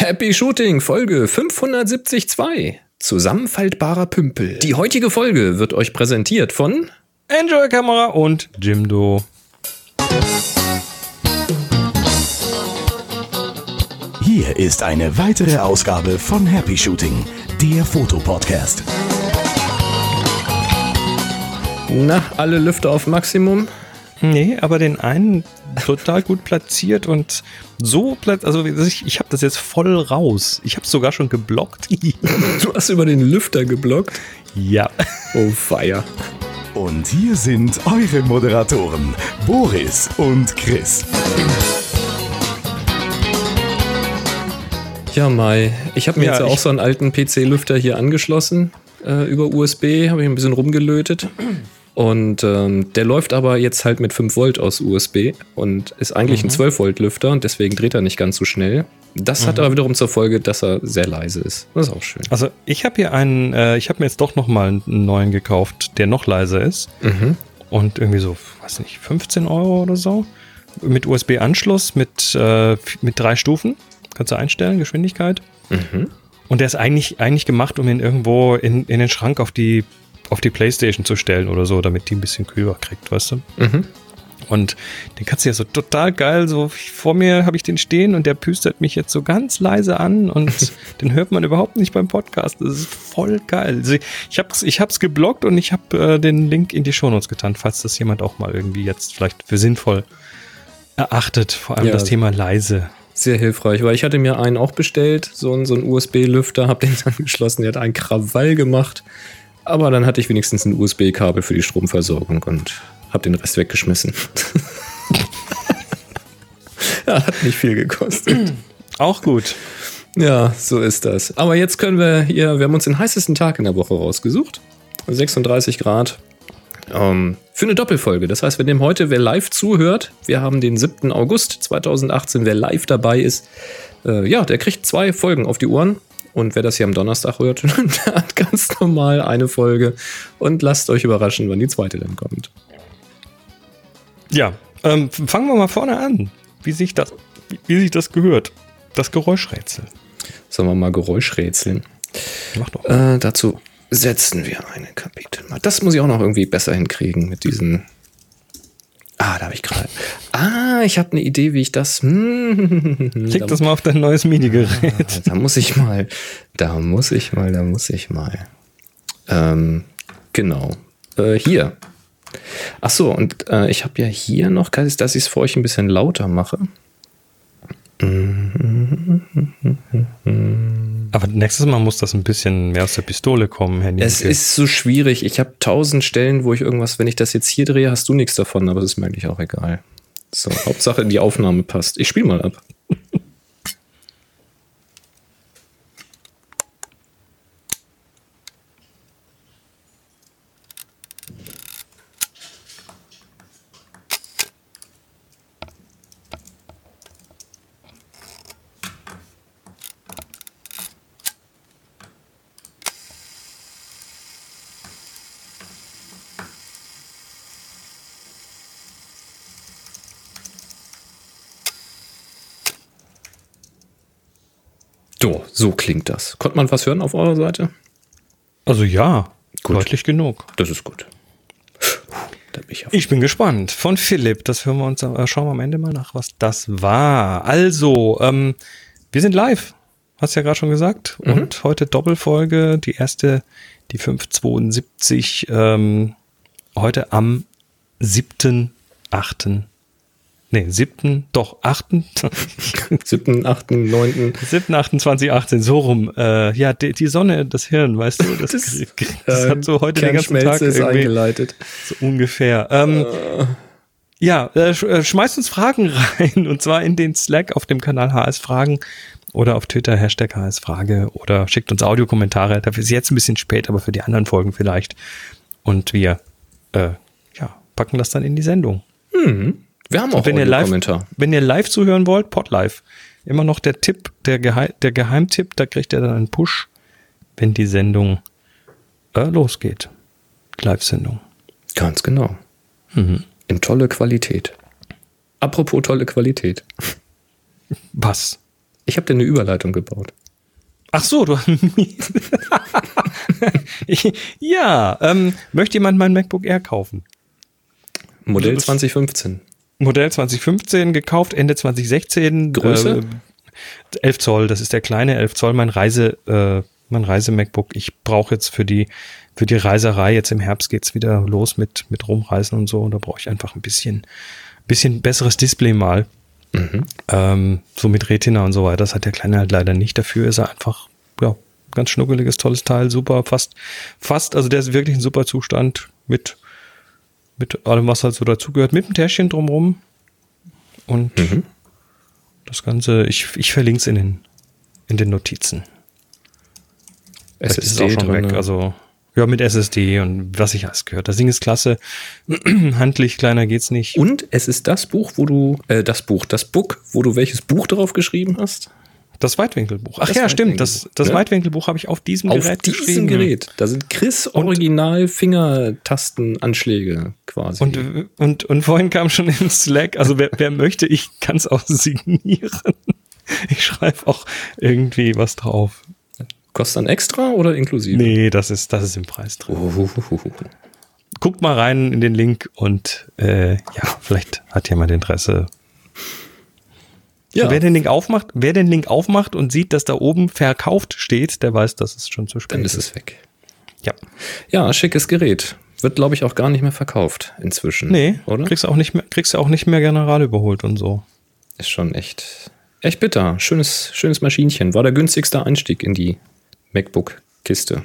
Happy Shooting, Folge 572. Zusammenfaltbarer Pümpel. Die heutige Folge wird euch präsentiert von Enjoy Kamera und Jimdo. Hier ist eine weitere Ausgabe von Happy Shooting, der Fotopodcast. Na, alle Lüfter auf Maximum? Nee, aber den einen total gut platziert und so also ich habe das jetzt voll raus. Ich habe es sogar schon geblockt. Du hast über den Lüfter geblockt? Ja. Oh, feier. Und hier sind eure Moderatoren, Boris und Chris. Ja, Mai, ich habe mir jetzt auch so einen alten PC-Lüfter hier angeschlossen. Über USB habe ich ein bisschen rumgelötet. Und der läuft aber jetzt halt mit 5 Volt aus USB und ist eigentlich ein 12 Volt Lüfter und deswegen dreht er nicht ganz so schnell. Das hat aber wiederum zur Folge, dass er sehr leise ist. Das ist auch schön. Also ich habe hier ich habe mir jetzt doch nochmal einen neuen gekauft, der noch leiser ist. Und irgendwie so, weiß nicht, 15 Euro oder so. Mit USB-Anschluss, mit 3 Stufen. Kannst du einstellen, Geschwindigkeit. Und der ist eigentlich gemacht, um ihn irgendwo in den Schrank auf die Playstation zu stellen oder so, damit die ein bisschen kühler kriegt, weißt du? Und den kannst du ja so total geil, so vor mir habe ich den stehen und der püstert mich jetzt so ganz leise an und den hört man überhaupt nicht beim Podcast. Das ist voll geil. Also ich hab's geblockt und ich habe den Link in die Shownotes getan, falls das jemand auch mal irgendwie jetzt vielleicht für sinnvoll erachtet, vor allem das Thema leise. Sehr hilfreich, weil ich hatte mir einen auch bestellt, so einen USB-Lüfter, habe den angeschlossen, der hat einen Krawall gemacht. Aber dann hatte ich wenigstens ein USB-Kabel für die Stromversorgung und habe den Rest weggeschmissen. Ja, hat nicht viel gekostet. Auch gut. Ja, so ist das. Aber jetzt können wir haben uns den heißesten Tag in der Woche rausgesucht. 36 Grad. Für eine Doppelfolge. Das heißt, wir nehmen heute, wer live zuhört, wir haben den 7. August 2018, wer live dabei ist, der kriegt 2 Folgen auf die Ohren. Und wer das hier am Donnerstag hört, der hat ganz normal eine Folge. Und lasst euch überraschen, wann die zweite dann kommt. Ja, fangen wir mal vorne an. Wie sich das gehört. Das Geräuschrätsel. Sollen wir mal Geräuschrätseln? Mach doch. Dazu setzen wir eine Kapitel. Das muss ich auch noch irgendwie besser hinkriegen mit diesen... da habe ich gerade... ich habe eine Idee, wie ich das... Klick das mal auf dein neues MIDI-Gerät. Da muss ich mal. Genau. Hier. Achso, und ich habe ja hier noch, dass ich es für euch ein bisschen lauter mache. Aber nächstes Mal muss das ein bisschen mehr aus der Pistole kommen, Herr Nienke. Es ist so schwierig. Ich habe 1000 Stellen, wo ich irgendwas, wenn ich das jetzt hier drehe, hast du nichts davon, aber das ist mir eigentlich auch egal. So, Hauptsache die Aufnahme passt. Ich spiele mal ab. So klingt das. Konnte man was hören auf eurer Seite? Also ja, gut. Deutlich genug. Das ist gut. Ich bin gespannt. Von Philipp, das hören wir uns, schauen wir am Ende mal nach, was das war. Also, wir sind live, hast du ja gerade schon gesagt. Und heute Doppelfolge, die erste, die 572, heute am 7.8. 7.8.2018, so rum. Die Sonne, das Hirn, weißt du, das hat so heute den ganzen Tag ist eingeleitet. So ungefähr. Schmeißt uns Fragen rein, und zwar in den Slack auf dem Kanal HS Fragen oder auf Twitter #HS Frage oder schickt uns Audiokommentare. Dafür ist jetzt ein bisschen spät, aber für die anderen Folgen vielleicht. Und wir packen das dann in die Sendung. Wir haben auch einen Kommentar. Wenn ihr live zuhören wollt, Podlive. Immer noch der Tipp, der Geheimtipp, da kriegt ihr dann einen Push, wenn die Sendung losgeht. Live-Sendung. Ganz genau. In tolle Qualität. Apropos tolle Qualität. Was? Ich habe dir eine Überleitung gebaut. Ach so, du. Ja, möchte jemand mein MacBook Air kaufen? Modell 2015. Modell 2015 gekauft, Ende 2016. Größe? 11 Zoll, das ist der kleine 11 Zoll, mein Reise-MacBook. Ich brauche jetzt für die Reiserei, jetzt im Herbst geht's wieder los mit Rumreisen und so. Und da brauche ich einfach ein bisschen besseres Display mal. So mit Retina und so weiter. Das hat der Kleine halt leider nicht. Dafür ist er einfach, ja, ganz schnuckeliges, tolles Teil, super, fast, also der ist wirklich ein super Zustand mit allem, was halt so dazugehört, mit dem Täschchen drumrum. Und das Ganze, ich verlinke es in den Notizen. SSD ist auch schon weg, also ja, mit SSD und was ich alles gehört. Das Ding ist klasse. Handlich kleiner geht's nicht. Und es ist das Buch, wo du, das Book, wo du welches Buch drauf geschrieben hast? Das Weitwinkelbuch. Ach ja, stimmt. Das Weitwinkelbuch habe ich auf diesem Gerät geschrieben. Auf diesem Gerät. Da sind Chris Original Fingertastenanschläge quasi. Und vorhin kam schon im Slack, also wer möchte, ich kann es auch signieren. Ich schreibe auch irgendwie was drauf. Kostet dann extra oder inklusive? Nee, das ist im Preis drin. Guckt mal rein in den Link und ja, vielleicht hat jemand Interesse. Ja. Wer den Link aufmacht und sieht, dass da oben verkauft steht, der weiß, dass es schon zu spät ist. Dann ist es weg. Ja. Ja, schickes Gerät. Wird, glaube ich, auch gar nicht mehr verkauft inzwischen. Nee, oder? Kriegst du auch nicht mehr general überholt und so. Ist schon echt bitter. Schönes Maschinchen. War der günstigste Einstieg in die MacBook-Kiste.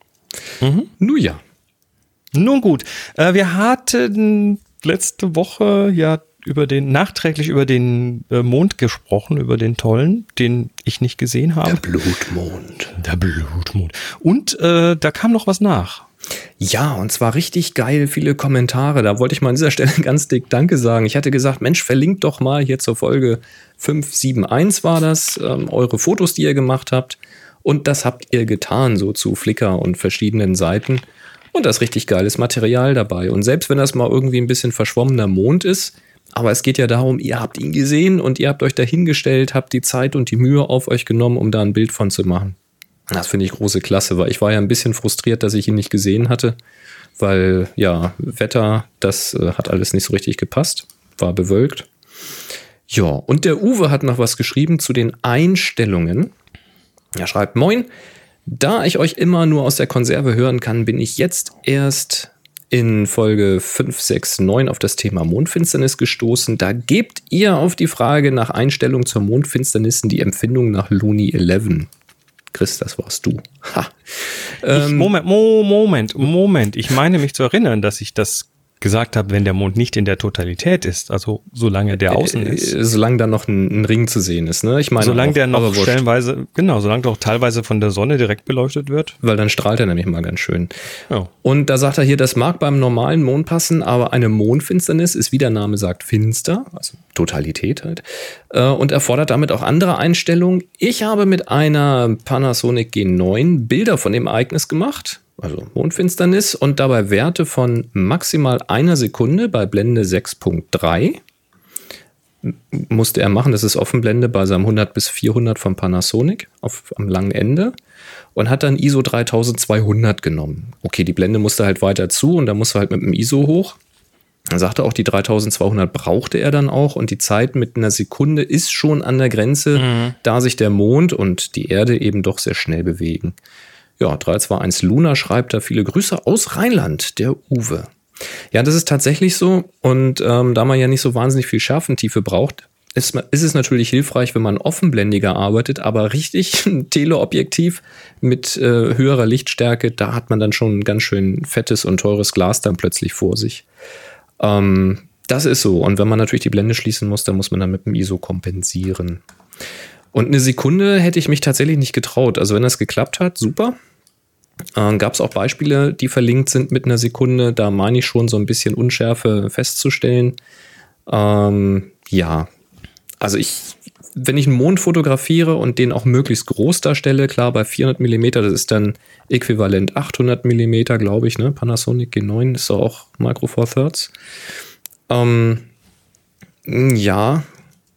Nun ja. Nun gut. Wir hatten letzte Woche ja nachträglich über den Mond gesprochen, über den tollen, den ich nicht gesehen habe. Der Blutmond. Und da kam noch was nach. Ja, und zwar richtig geil, viele Kommentare. Da wollte ich mal an dieser Stelle ganz dick Danke sagen. Ich hatte gesagt, Mensch, verlinkt doch mal hier zur Folge 571 war das, eure Fotos, die ihr gemacht habt. Und das habt ihr getan, so zu Flickr und verschiedenen Seiten. Und da ist richtig geiles Material dabei. Und selbst wenn das mal irgendwie ein bisschen verschwommener Mond ist, aber es geht ja darum, ihr habt ihn gesehen und ihr habt euch dahingestellt, habt die Zeit und die Mühe auf euch genommen, um da ein Bild von zu machen. Das finde ich große Klasse, weil ich war ja ein bisschen frustriert, dass ich ihn nicht gesehen hatte, weil ja, Wetter, das hat alles nicht so richtig gepasst, war bewölkt. Ja, und der Uwe hat noch was geschrieben zu den Einstellungen. Er schreibt, moin, da ich euch immer nur aus der Konserve hören kann, bin ich jetzt erst in Folge 569 auf das Thema Mondfinsternis gestoßen. Da gebt ihr auf die Frage nach Einstellung zur Mondfinsternissen die Empfindung nach Looney 11. Chris, das warst du. Moment. Ich meine mich zu erinnern, dass ich das gesagt habe, wenn der Mond nicht in der Totalität ist, also solange der außen ist. Solange da noch ein Ring zu sehen ist, ne? Ich meine, solange der noch stellenweise, solange der auch teilweise von der Sonne direkt beleuchtet wird. Weil dann strahlt er nämlich mal ganz schön. Ja. Und da sagt er hier, das mag beim normalen Mond passen, aber eine Mondfinsternis ist, wie der Name sagt, finster, also Totalität halt, und erfordert damit auch andere Einstellungen. Ich habe mit einer Panasonic G9 Bilder von dem Ereignis gemacht, also Mondfinsternis, und dabei Werte von maximal 1 Sekunde bei Blende 6.3. Musste er machen, das ist Offenblende bei seinem 100 bis 400 von Panasonic am langen Ende, und hat dann ISO 3200 genommen. Okay, die Blende musste halt weiter zu und da musste halt mit dem ISO hoch. Dann sagte auch, die 3200 brauchte er dann auch, und die Zeit mit 1 Sekunde ist schon an der Grenze, da sich der Mond und die Erde eben doch sehr schnell bewegen. Ja, 321 Luna schreibt da, viele Grüße aus Rheinland, der Uwe. Ja, das ist tatsächlich so, und da man ja nicht so wahnsinnig viel Schärfentiefe braucht, ist es natürlich hilfreich, wenn man offenblendiger arbeitet, aber richtig ein Teleobjektiv mit höherer Lichtstärke, da hat man dann schon ganz schön fettes und teures Glas dann plötzlich vor sich. Das ist so, und wenn man natürlich die Blende schließen muss, dann muss man dann mit dem ISO kompensieren. Und 1 Sekunde hätte ich mich tatsächlich nicht getraut. Also wenn das geklappt hat, super. Gab es auch Beispiele, die verlinkt sind mit 1 Sekunde. Da meine ich schon so ein bisschen Unschärfe festzustellen. Ja, also wenn ich einen Mond fotografiere und den auch möglichst groß darstelle, klar, bei 400 mm, das ist dann äquivalent 800 mm, glaube ich, ne? Panasonic G9 ist auch Micro Four Thirds. Ja,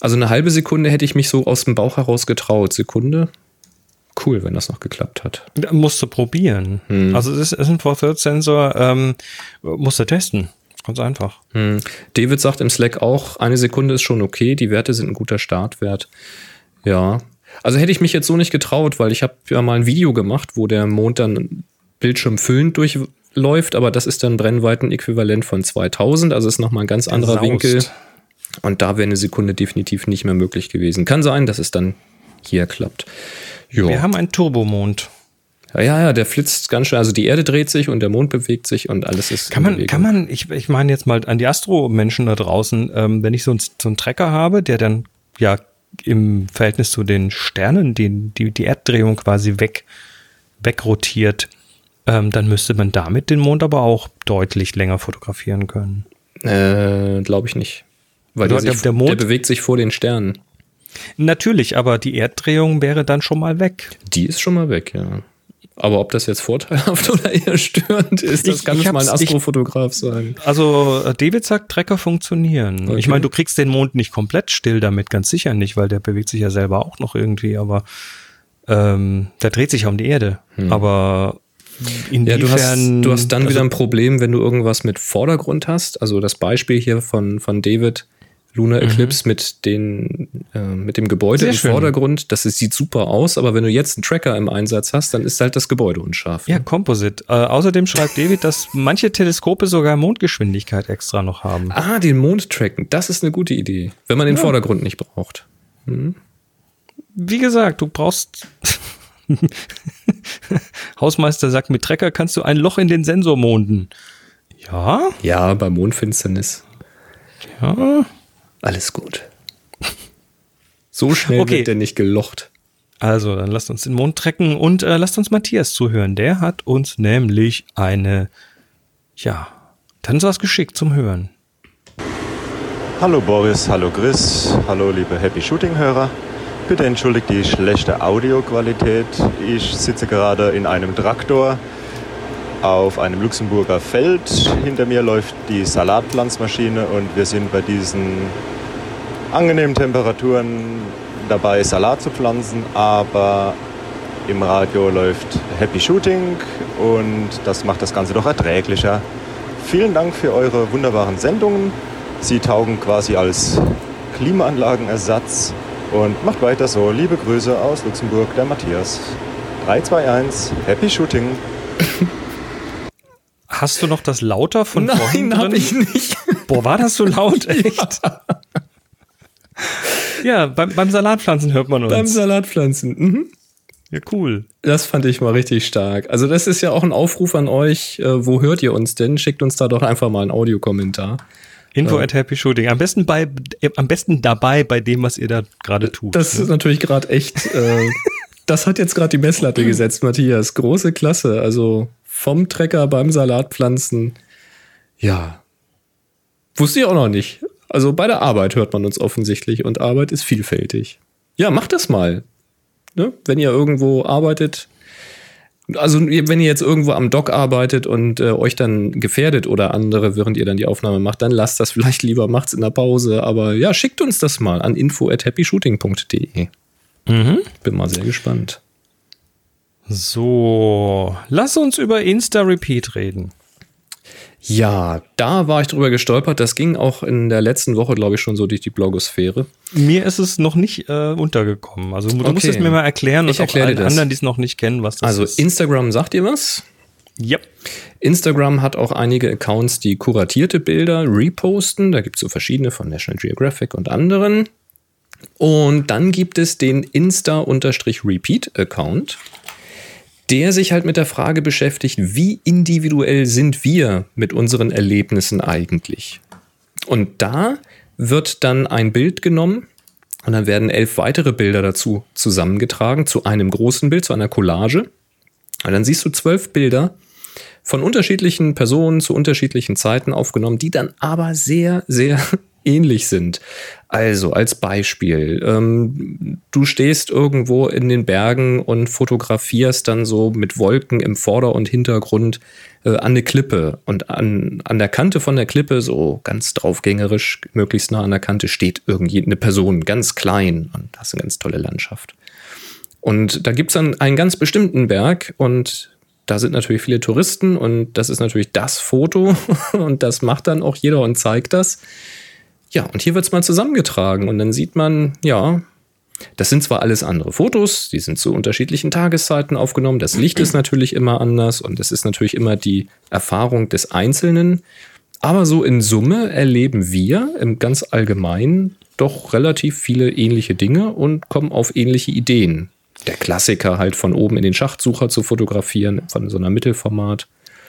Also eine halbe Sekunde hätte ich mich so aus dem Bauch heraus getraut. Sekunde? Cool, wenn das noch geklappt hat. Da musst du probieren. Also es ist ein For-Third-Sensor, musst du testen. Ganz einfach. David sagt im Slack auch, 1 Sekunde ist schon okay, die Werte sind ein guter Startwert. Ja, also hätte ich mich jetzt so nicht getraut, weil ich habe ja mal ein Video gemacht, wo der Mond dann bildschirmfüllend durchläuft, aber das ist dann Brennweiten-Äquivalent von 2000, also ist nochmal ein ganz anderer Winkel. Und da wäre eine Sekunde definitiv nicht mehr möglich gewesen. Kann sein, dass es dann hier klappt. Jo. Wir haben einen Turbomond. Ja, der flitzt ganz schön. Also die Erde dreht sich und der Mond bewegt sich und alles ist Kann man, ich meine jetzt mal an die Astromenschen da draußen, wenn ich so einen Trecker habe, der dann ja im Verhältnis zu den Sternen die Erddrehung quasi wegrotiert, dann müsste man damit den Mond aber auch deutlich länger fotografieren können. Glaube ich nicht. Weil der Mond bewegt sich vor den Sternen. Natürlich, aber die Erddrehung wäre dann schon mal weg. Die ist schon mal weg, ja. Aber ob das jetzt vorteilhaft oder eher störend ist, das kann nicht mal ein Astrofotograf sein. Also David sagt, Trecker funktionieren. Okay. Ich meine, du kriegst den Mond nicht komplett still damit, ganz sicher nicht, weil der bewegt sich ja selber auch noch irgendwie, aber der dreht sich ja um die Erde. Aber inwiefern... Du hast dann wieder ein Problem, wenn du irgendwas mit Vordergrund hast. Also das Beispiel hier von David, Lunar Eclipse mit dem Gebäude im Vordergrund, sieht super aus, aber wenn du jetzt einen Tracker im Einsatz hast, dann ist halt das Gebäude unscharf. Ja, Composite. Außerdem schreibt David, dass manche Teleskope sogar Mondgeschwindigkeit extra noch haben. Ah, den Mond tracken, das ist eine gute Idee, wenn man den Vordergrund nicht braucht. Wie gesagt, du brauchst... Hausmeister sagt, mit Tracker kannst du ein Loch in den Sensor monden. Ja? Ja, bei Mondfinsternis. Ja... Alles gut. So schnell wird der nicht gelocht. Also, dann lasst uns den Mond tracken und lasst uns Matthias zuhören. Der hat uns nämlich dann ist was geschickt zum Hören. Hallo Boris, hallo Chris, hallo liebe Happy Shooting-Hörer. Bitte entschuldigt die schlechte Audioqualität. Ich sitze gerade in einem Traktor auf einem Luxemburger Feld. Hinter mir läuft die Salatpflanzmaschine und wir sind bei diesen angenehmen Temperaturen dabei, Salat zu pflanzen, aber im Radio läuft Happy Shooting und das macht das Ganze doch erträglicher. Vielen Dank für eure wunderbaren Sendungen. Sie taugen quasi als Klimaanlagenersatz und macht weiter so. Liebe Grüße aus Luxemburg, der Matthias. 3, 2, 1, Happy Shooting. Hast du noch das Lauter von vorhin drin? Nein, hab ich nicht. Boah, war das so laut? Echt? Ja, beim Salatpflanzen hört man uns. Beim Salatpflanzen, Ja, cool. Das fand ich mal richtig stark. Also das ist ja auch ein Aufruf an euch. Wo hört ihr uns denn? Schickt uns da doch einfach mal einen Audiokommentar. Info@happyshooting. Am besten dabei bei dem, was ihr da gerade tut. Das ist natürlich gerade echt... das hat jetzt gerade die Messlatte gesetzt, Matthias. Große Klasse. Also vom Trecker beim Salatpflanzen. Ja. Wusste ich auch noch nicht. Also bei der Arbeit hört man uns offensichtlich und Arbeit ist vielfältig. Ja, macht das mal. Ne? Wenn ihr irgendwo arbeitet, also wenn ihr jetzt irgendwo am Dock arbeitet und euch dann gefährdet oder andere, während ihr dann die Aufnahme macht, dann lasst das vielleicht lieber, macht's in der Pause. Aber ja, schickt uns das mal an info@happyshooting.de. Bin mal sehr gespannt. So, lass uns über Insta-Repeat reden. Ja, da war ich drüber gestolpert. Das ging auch in der letzten Woche, glaube ich, schon so durch die Blogosphäre. Mir ist es noch nicht untergekommen. Also du musst es mir mal erklären und auch allen anderen, die es noch nicht kennen, was das ist. Also Instagram, sagt ihr was? Ja. Instagram hat auch einige Accounts, die kuratierte Bilder reposten. Da gibt es so verschiedene von National Geographic und anderen. Und dann gibt es den Insta-Repeat-Account, der sich halt mit der Frage beschäftigt, wie individuell sind wir mit unseren Erlebnissen eigentlich? Und da wird dann ein Bild genommen und dann werden 11 weitere Bilder dazu zusammengetragen, zu einem großen Bild, zu einer Collage. Und dann siehst du 12 Bilder von unterschiedlichen Personen zu unterschiedlichen Zeiten aufgenommen, die dann aber sehr, sehr ähnlich sind. Also als Beispiel, du stehst irgendwo in den Bergen und fotografierst dann so mit Wolken im Vorder- und Hintergrund an eine Klippe. Und an der Kante von der Klippe, so ganz draufgängerisch, möglichst nah an der Kante, steht eine Person, ganz klein, und hast eine ganz tolle Landschaft. Und da gibt's dann einen ganz bestimmten Berg und da sind natürlich viele Touristen und das ist natürlich das Foto und das macht dann auch jeder und zeigt das. Ja, und hier wird's mal zusammengetragen und dann sieht man, ja, das sind zwar alles andere Fotos, die sind zu unterschiedlichen Tageszeiten aufgenommen, das Licht ist natürlich immer anders und es ist natürlich immer die Erfahrung des Einzelnen, aber so in Summe erleben wir im ganz Allgemeinen doch relativ viele ähnliche Dinge und kommen auf ähnliche Ideen. Der Klassiker halt von oben in den Schachtsucher zu fotografieren, von so einer Mittelformat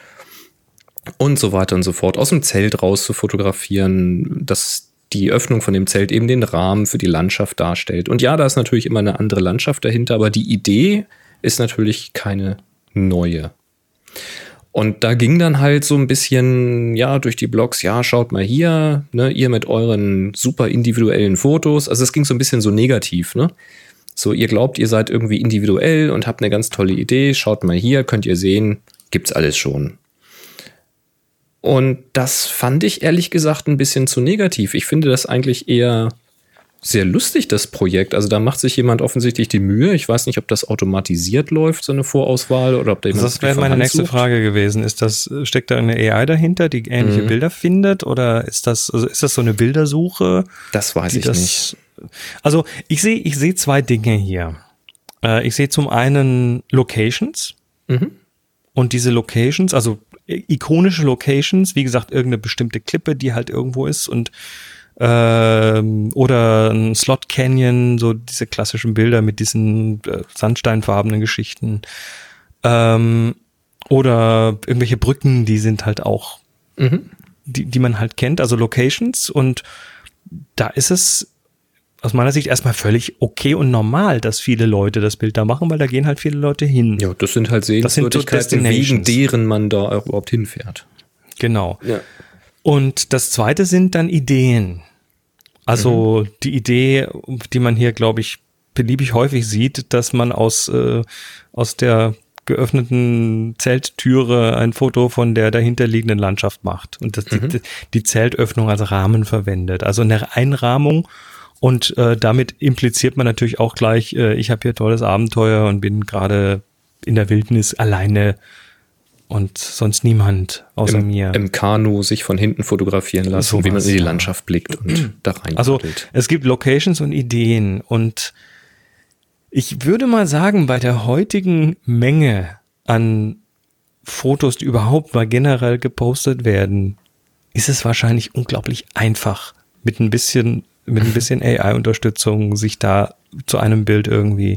und so weiter und so fort. Aus dem Zelt raus zu fotografieren, dass die Öffnung von dem Zelt eben den Rahmen für die Landschaft darstellt. Und ja, da ist natürlich immer eine andere Landschaft dahinter, aber die Idee ist natürlich keine neue. Und da ging dann halt so ein bisschen, ja, durch die Blogs, ja, schaut mal hier, ne, ihr mit euren super individuellen Fotos. Also es ging so ein bisschen so negativ, ne? So, ihr glaubt, ihr seid irgendwie individuell und habt eine ganz tolle Idee. Schaut mal hier, könnt ihr sehen, gibt's alles schon. Und das fand ich ehrlich gesagt ein bisschen zu negativ. Ich finde das eigentlich eher sehr lustig, das Projekt. Also da macht sich jemand offensichtlich die Mühe. Ich weiß nicht, ob das automatisiert läuft, so eine Vorauswahl, oder ob da jemand. Das wäre meine nächste Frage gewesen. Steckt da eine AI dahinter, die ähnliche Bilder findet? Oder ist das so eine Bildersuche? Das weiß ich nicht. Also ich sehe zwei Dinge hier. Ich sehe zum einen Locations. Und diese Locations, also ikonische Locations, wie gesagt, irgendeine bestimmte Klippe, die halt irgendwo ist und oder ein Slot Canyon, so diese klassischen Bilder mit diesen sandsteinfarbenen Geschichten, oder irgendwelche Brücken, die sind halt auch, die man halt kennt, also Locations, und da ist es aus meiner Sicht erstmal völlig okay und normal, dass viele Leute das Bild da machen, weil da gehen halt viele Leute hin. Ja, das sind halt Sehenswürdigkeiten, wegen deren man da auch überhaupt hinfährt. Genau. Ja. Und das zweite sind dann Ideen. Also die Idee, die man hier, glaube ich, beliebig häufig sieht, dass man aus der geöffneten Zelttüre ein Foto von der dahinterliegenden Landschaft macht und das die Zeltöffnung als Rahmen verwendet. Also eine Einrahmung. Und damit impliziert man natürlich auch gleich, ich habe hier tolles Abenteuer und bin gerade in der Wildnis alleine und sonst niemand außer mir. Im Kanu sich von hinten fotografieren lassen, so wie man in die Landschaft blickt und da rein. Also es gibt Locations und Ideen und ich würde mal sagen, bei der heutigen Menge an Fotos, die überhaupt mal generell gepostet werden, ist es wahrscheinlich unglaublich einfach, mit ein bisschen AI-Unterstützung sich da zu einem Bild irgendwie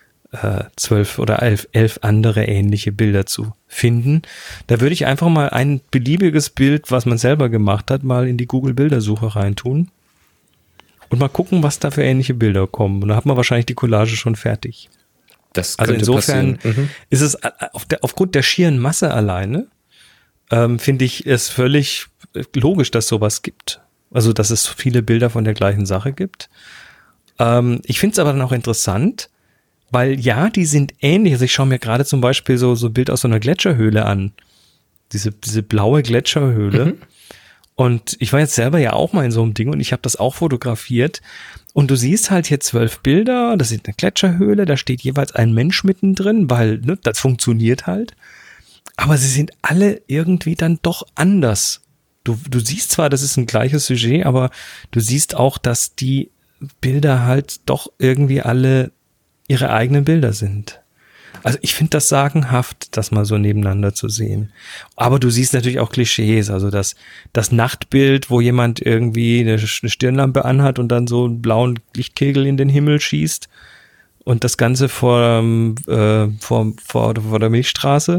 12 oder 11 andere ähnliche Bilder zu finden. Da würde ich einfach mal ein beliebiges Bild, was man selber gemacht hat, mal in die Google-Bildersuche reintun und mal gucken, was da für ähnliche Bilder kommen. Und da hat man wahrscheinlich die Collage schon fertig. Das also insofern ist es aufgrund der schieren Masse alleine, finde ich es völlig logisch, dass sowas gibt. Also, dass es viele Bilder von der gleichen Sache gibt. Ich finde es aber dann auch interessant, weil ja, die sind ähnlich. Also ich schaue mir gerade zum Beispiel so ein Bild aus so einer Gletscherhöhle an. Diese blaue Gletscherhöhle. Und ich war jetzt selber ja auch mal in so einem Ding und ich habe das auch fotografiert. Und du siehst halt hier 12 Bilder, das ist eine Gletscherhöhle, da steht jeweils ein Mensch mittendrin, weil das funktioniert halt. Aber sie sind alle irgendwie dann doch anders. Du siehst zwar, das ist ein gleiches Sujet, aber du siehst auch, dass die Bilder halt doch irgendwie alle ihre eigenen Bilder sind. Also ich finde das sagenhaft, das mal so nebeneinander zu sehen. Aber du siehst natürlich auch Klischees, also das Nachtbild, wo jemand irgendwie eine Stirnlampe anhat und dann so einen blauen Lichtkegel in den Himmel schießt und das Ganze vor der Milchstraße.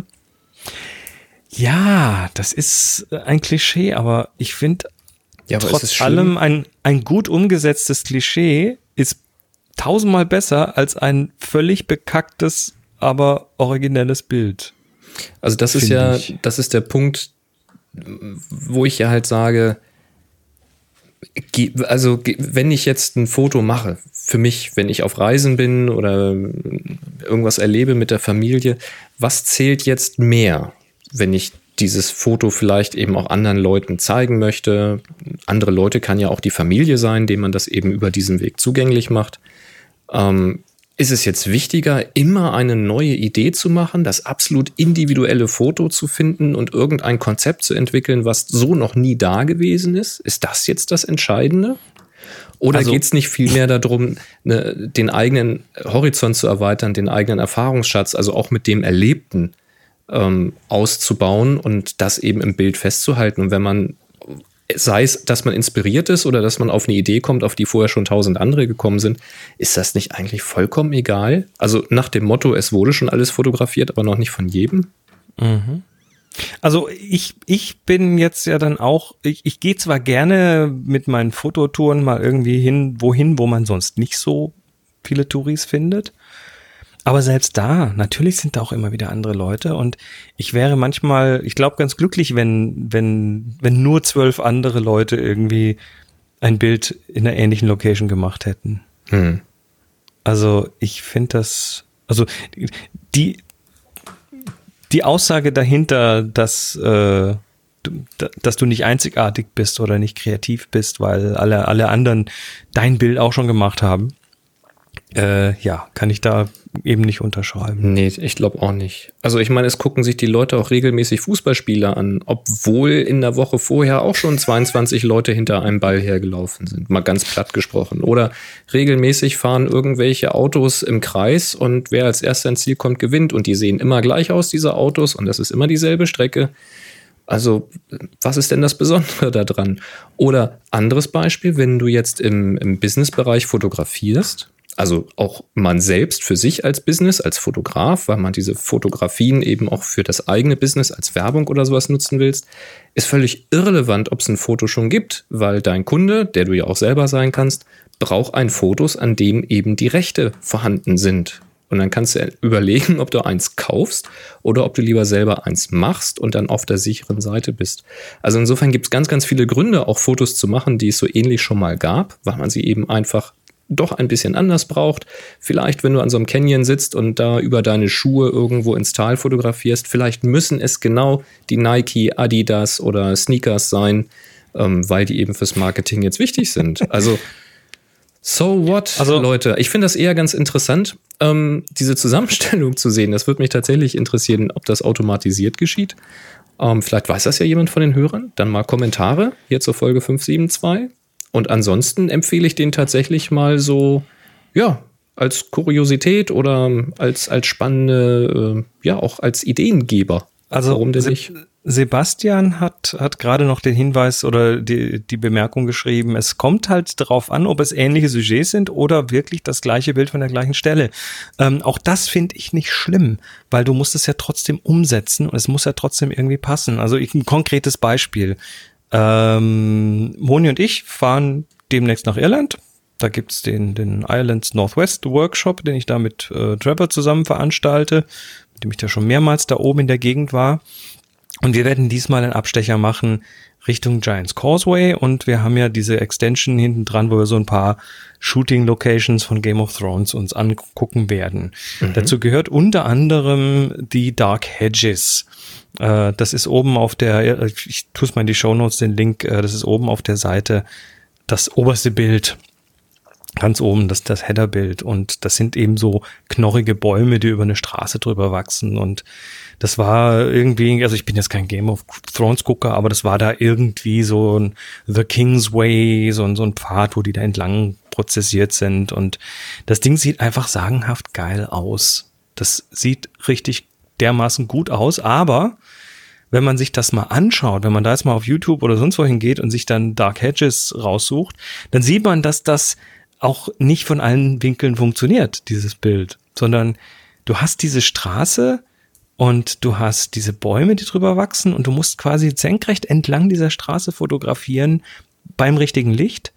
Ja, das ist ein Klischee, aber ich finde, trotz allem ein gut umgesetztes Klischee ist 1000-mal besser als ein völlig bekacktes, aber originelles Bild. Also das ist der Punkt, wo ich ja halt sage, wenn ich jetzt ein Foto mache, für mich, wenn ich auf Reisen bin oder irgendwas erlebe mit der Familie, was zählt jetzt mehr, wenn ich dieses Foto vielleicht eben auch anderen Leuten zeigen möchte? Andere Leute kann ja auch die Familie sein, denen man das eben über diesen Weg zugänglich macht. Ist es jetzt wichtiger, immer eine neue Idee zu machen, das absolut individuelle Foto zu finden und irgendein Konzept zu entwickeln, was so noch nie da gewesen ist? Ist das jetzt das Entscheidende? Oder geht es nicht vielmehr darum, den eigenen Horizont zu erweitern, den eigenen Erfahrungsschatz, also auch mit dem Erlebten auszubauen und das eben im Bild festzuhalten? Und wenn man, sei es, dass man inspiriert ist oder dass man auf eine Idee kommt, auf die vorher schon 1000 andere gekommen sind, ist das nicht eigentlich vollkommen egal? Also nach dem Motto, es wurde schon alles fotografiert, aber noch nicht von jedem? Mhm. Also ich bin jetzt ja dann auch, ich gehe zwar gerne mit meinen Fototouren mal irgendwie wohin, wo man sonst nicht so viele Touris findet, aber selbst da, natürlich sind da auch immer wieder andere Leute und ich wäre manchmal, ich glaube, ganz glücklich, wenn nur 12 andere Leute irgendwie ein Bild in einer ähnlichen Location gemacht hätten. Also ich finde das, also die Aussage dahinter, dass du nicht einzigartig bist oder nicht kreativ bist, weil alle anderen dein Bild auch schon gemacht haben, kann ich da eben nicht unterschreiben. Nee, ich glaube auch nicht. Also ich meine, es gucken sich die Leute auch regelmäßig Fußballspiele an, obwohl in der Woche vorher auch schon 22 Leute hinter einem Ball hergelaufen sind, mal ganz platt gesprochen. Oder regelmäßig fahren irgendwelche Autos im Kreis und wer als erster ins Ziel kommt, gewinnt. Und die sehen immer gleich aus, diese Autos, und das ist immer dieselbe Strecke. Also was ist denn das Besondere daran? Oder anderes Beispiel, wenn du jetzt im Businessbereich fotografierst, also auch man selbst für sich als Business, als Fotograf, weil man diese Fotografien eben auch für das eigene Business als Werbung oder sowas nutzen willst, ist völlig irrelevant, ob es ein Foto schon gibt, weil dein Kunde, der du ja auch selber sein kannst, braucht ein Fotos, an dem eben die Rechte vorhanden sind. Und dann kannst du überlegen, ob du eins kaufst oder ob du lieber selber eins machst und dann auf der sicheren Seite bist. Also insofern gibt es ganz, ganz viele Gründe, auch Fotos zu machen, die es so ähnlich schon mal gab, weil man sie eben einfach doch ein bisschen anders braucht. Vielleicht, wenn du an so einem Canyon sitzt und da über deine Schuhe irgendwo ins Tal fotografierst, vielleicht müssen es genau die Nike, Adidas oder Sneakers sein, weil die eben fürs Marketing jetzt wichtig sind. Also so what, also, Leute? Ich finde das eher ganz interessant, diese Zusammenstellung zu sehen. Das würde mich tatsächlich interessieren, ob das automatisiert geschieht. Vielleicht weiß das ja jemand von den Hörern. Dann mal Kommentare hier zur Folge 572. Und ansonsten empfehle ich den tatsächlich mal so, ja, als Kuriosität oder als spannende, auch als Ideengeber. Also warum denn nicht? Sebastian hat gerade noch den Hinweis oder die Bemerkung geschrieben, es kommt halt darauf an, ob es ähnliche Sujets sind oder wirklich das gleiche Bild von der gleichen Stelle. Auch das finde ich nicht schlimm, weil du musst es ja trotzdem umsetzen und es muss ja trotzdem irgendwie passen. Also ein konkretes Beispiel. Moni und ich fahren demnächst nach Irland. Da gibt's den Ireland's Northwest Workshop, den ich da mit Trevor zusammen veranstalte, mit dem ich da schon mehrmals da oben in der Gegend war. Und wir werden diesmal einen Abstecher machen Richtung Giant's Causeway und wir haben ja diese Extension hinten dran, wo wir so ein paar Shooting-Locations von Game of Thrones uns angucken werden. Dazu gehört unter anderem die Dark Hedges. Das ist oben auf der, ich tue es mal in die Shownotes, den Link, das ist oben auf der Seite das oberste Bild. Ganz oben, das Header-Bild. Und das sind eben so knorrige Bäume, die über eine Straße drüber wachsen. Und das war irgendwie, also ich bin jetzt kein Game of Thrones-Gucker, aber das war da irgendwie so ein The King's Way, so ein Pfad, wo die da entlang prozessiert sind. Und das Ding sieht einfach sagenhaft geil aus. Das sieht richtig dermaßen gut aus, aber wenn man sich das mal anschaut, wenn man da jetzt mal auf YouTube oder sonst wohin geht und sich dann Dark Hedges raussucht, dann sieht man, dass das auch nicht von allen Winkeln funktioniert, dieses Bild, sondern du hast diese Straße und du hast diese Bäume, die drüber wachsen und du musst quasi senkrecht entlang dieser Straße fotografieren beim richtigen Licht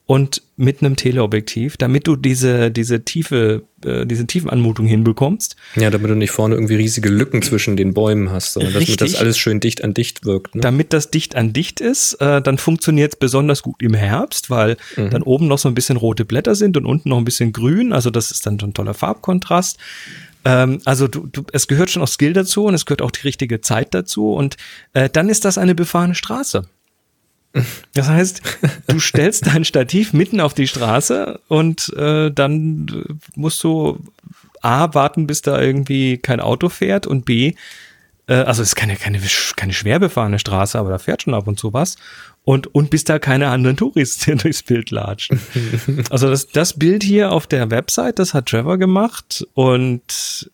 und mit einem Teleobjektiv, damit du diese Tiefenanmutung hinbekommst. Ja, damit du nicht vorne irgendwie riesige Lücken zwischen den Bäumen hast, sondern damit das alles schön dicht an dicht wirkt. Ne? Damit das dicht an dicht ist, dann funktioniert es besonders gut im Herbst, weil dann oben noch so ein bisschen rote Blätter sind und unten noch ein bisschen grün. Also das ist dann schon ein toller Farbkontrast. Also es gehört schon auch Skill dazu und es gehört auch die richtige Zeit dazu. Und dann ist das eine befahrene Straße. Das heißt, du stellst dein Stativ mitten auf die Straße und dann musst du A, warten, bis da irgendwie kein Auto fährt und B, also es ist keine schwer befahrene Straße, aber da fährt schon ab und zu was und bis da keine anderen Touristen durchs Bild latschen. Also das Bild hier auf der Website, das hat Trevor gemacht und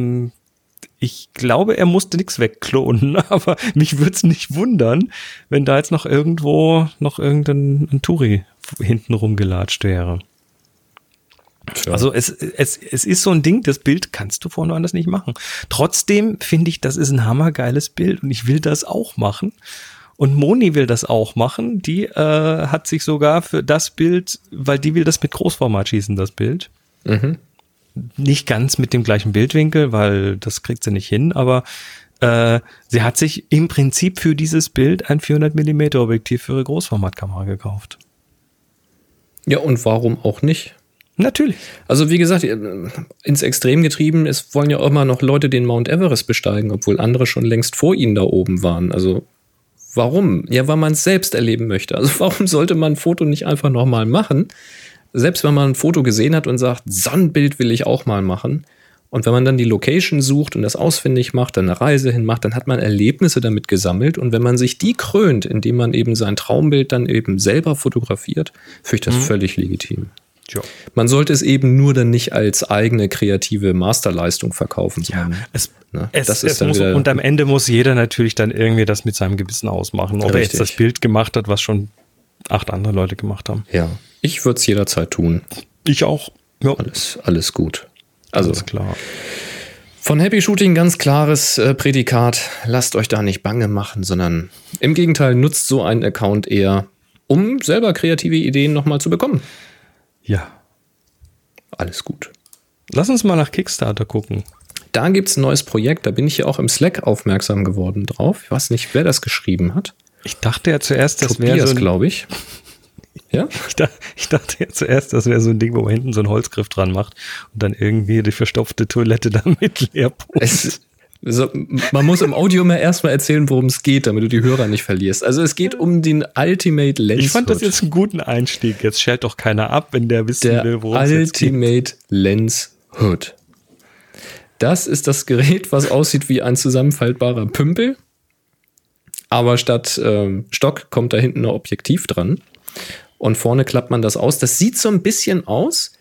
ich glaube, er musste nichts wegklonen, aber mich würde es nicht wundern, wenn da jetzt noch irgendwo irgendein Touri hinten rumgelatscht wäre. Ja. Also es ist so ein Ding, das Bild kannst du vorne anders nicht machen. Trotzdem finde ich, das ist ein hammergeiles Bild und ich will das auch machen. Und Moni will das auch machen. Die hat sich sogar für das Bild, weil die will das mit Großformat schießen, das Bild. Mhm. Nicht ganz mit dem gleichen Bildwinkel, weil das kriegt sie nicht hin, aber sie hat sich im Prinzip für dieses Bild ein 400mm Objektiv für ihre Großformatkamera gekauft. Ja, und warum auch nicht? Natürlich. Also wie gesagt, ins Extrem getrieben, es wollen ja auch immer noch Leute den Mount Everest besteigen, obwohl andere schon längst vor ihnen da oben waren. Also warum? Ja, weil man es selbst erleben möchte. Also warum sollte man ein Foto nicht einfach nochmal machen? Selbst wenn man ein Foto gesehen hat und sagt, so ein Bild will ich auch mal machen. Und wenn man dann die Location sucht und das ausfindig macht, dann eine Reise hinmacht, dann hat man Erlebnisse damit gesammelt. Und wenn man sich die krönt, indem man eben sein Traumbild dann eben selber fotografiert, finde ich das völlig legitim. Ja. Man sollte es eben nur dann nicht als eigene kreative Masterleistung verkaufen. Sondern, und am Ende muss jeder natürlich dann irgendwie das mit seinem Gewissen ausmachen. Ob er jetzt das Bild gemacht hat, was schon 8 andere Leute gemacht haben. Ja, ich würde es jederzeit tun. Ich auch. Ja. Alles gut. Also alles klar. Von Happy Shooting ganz klares Prädikat. Lasst euch da nicht bange machen, sondern im Gegenteil nutzt so einen Account eher, um selber kreative Ideen nochmal zu bekommen. Ja. Alles gut. Lass uns mal nach Kickstarter gucken. Da gibt es ein neues Projekt, da bin ich ja auch im Slack aufmerksam geworden drauf. Ich weiß nicht, wer das geschrieben hat. Ich dachte ja zuerst, das wäre so glaube ich. Ja? Ich dachte ja zuerst, das wäre so ein Ding, wo man hinten so einen Holzgriff dran macht und dann irgendwie die verstopfte Toilette damit leer pumpt. Man muss im Audio mal erstmal erzählen, worum es geht, damit du die Hörer nicht verlierst. Also es geht um den Ultimate Lens Hood. Ich fand das jetzt einen guten Einstieg. Jetzt schellt doch keiner ab, wenn der wissen will, worum es jetzt geht. Der Ultimate Lens Hood. Das ist das Gerät, was aussieht wie ein zusammenfaltbarer Pümpel. Aber statt Stock kommt da hinten ein Objektiv dran. Und vorne klappt man das aus. Das sieht so ein bisschen aus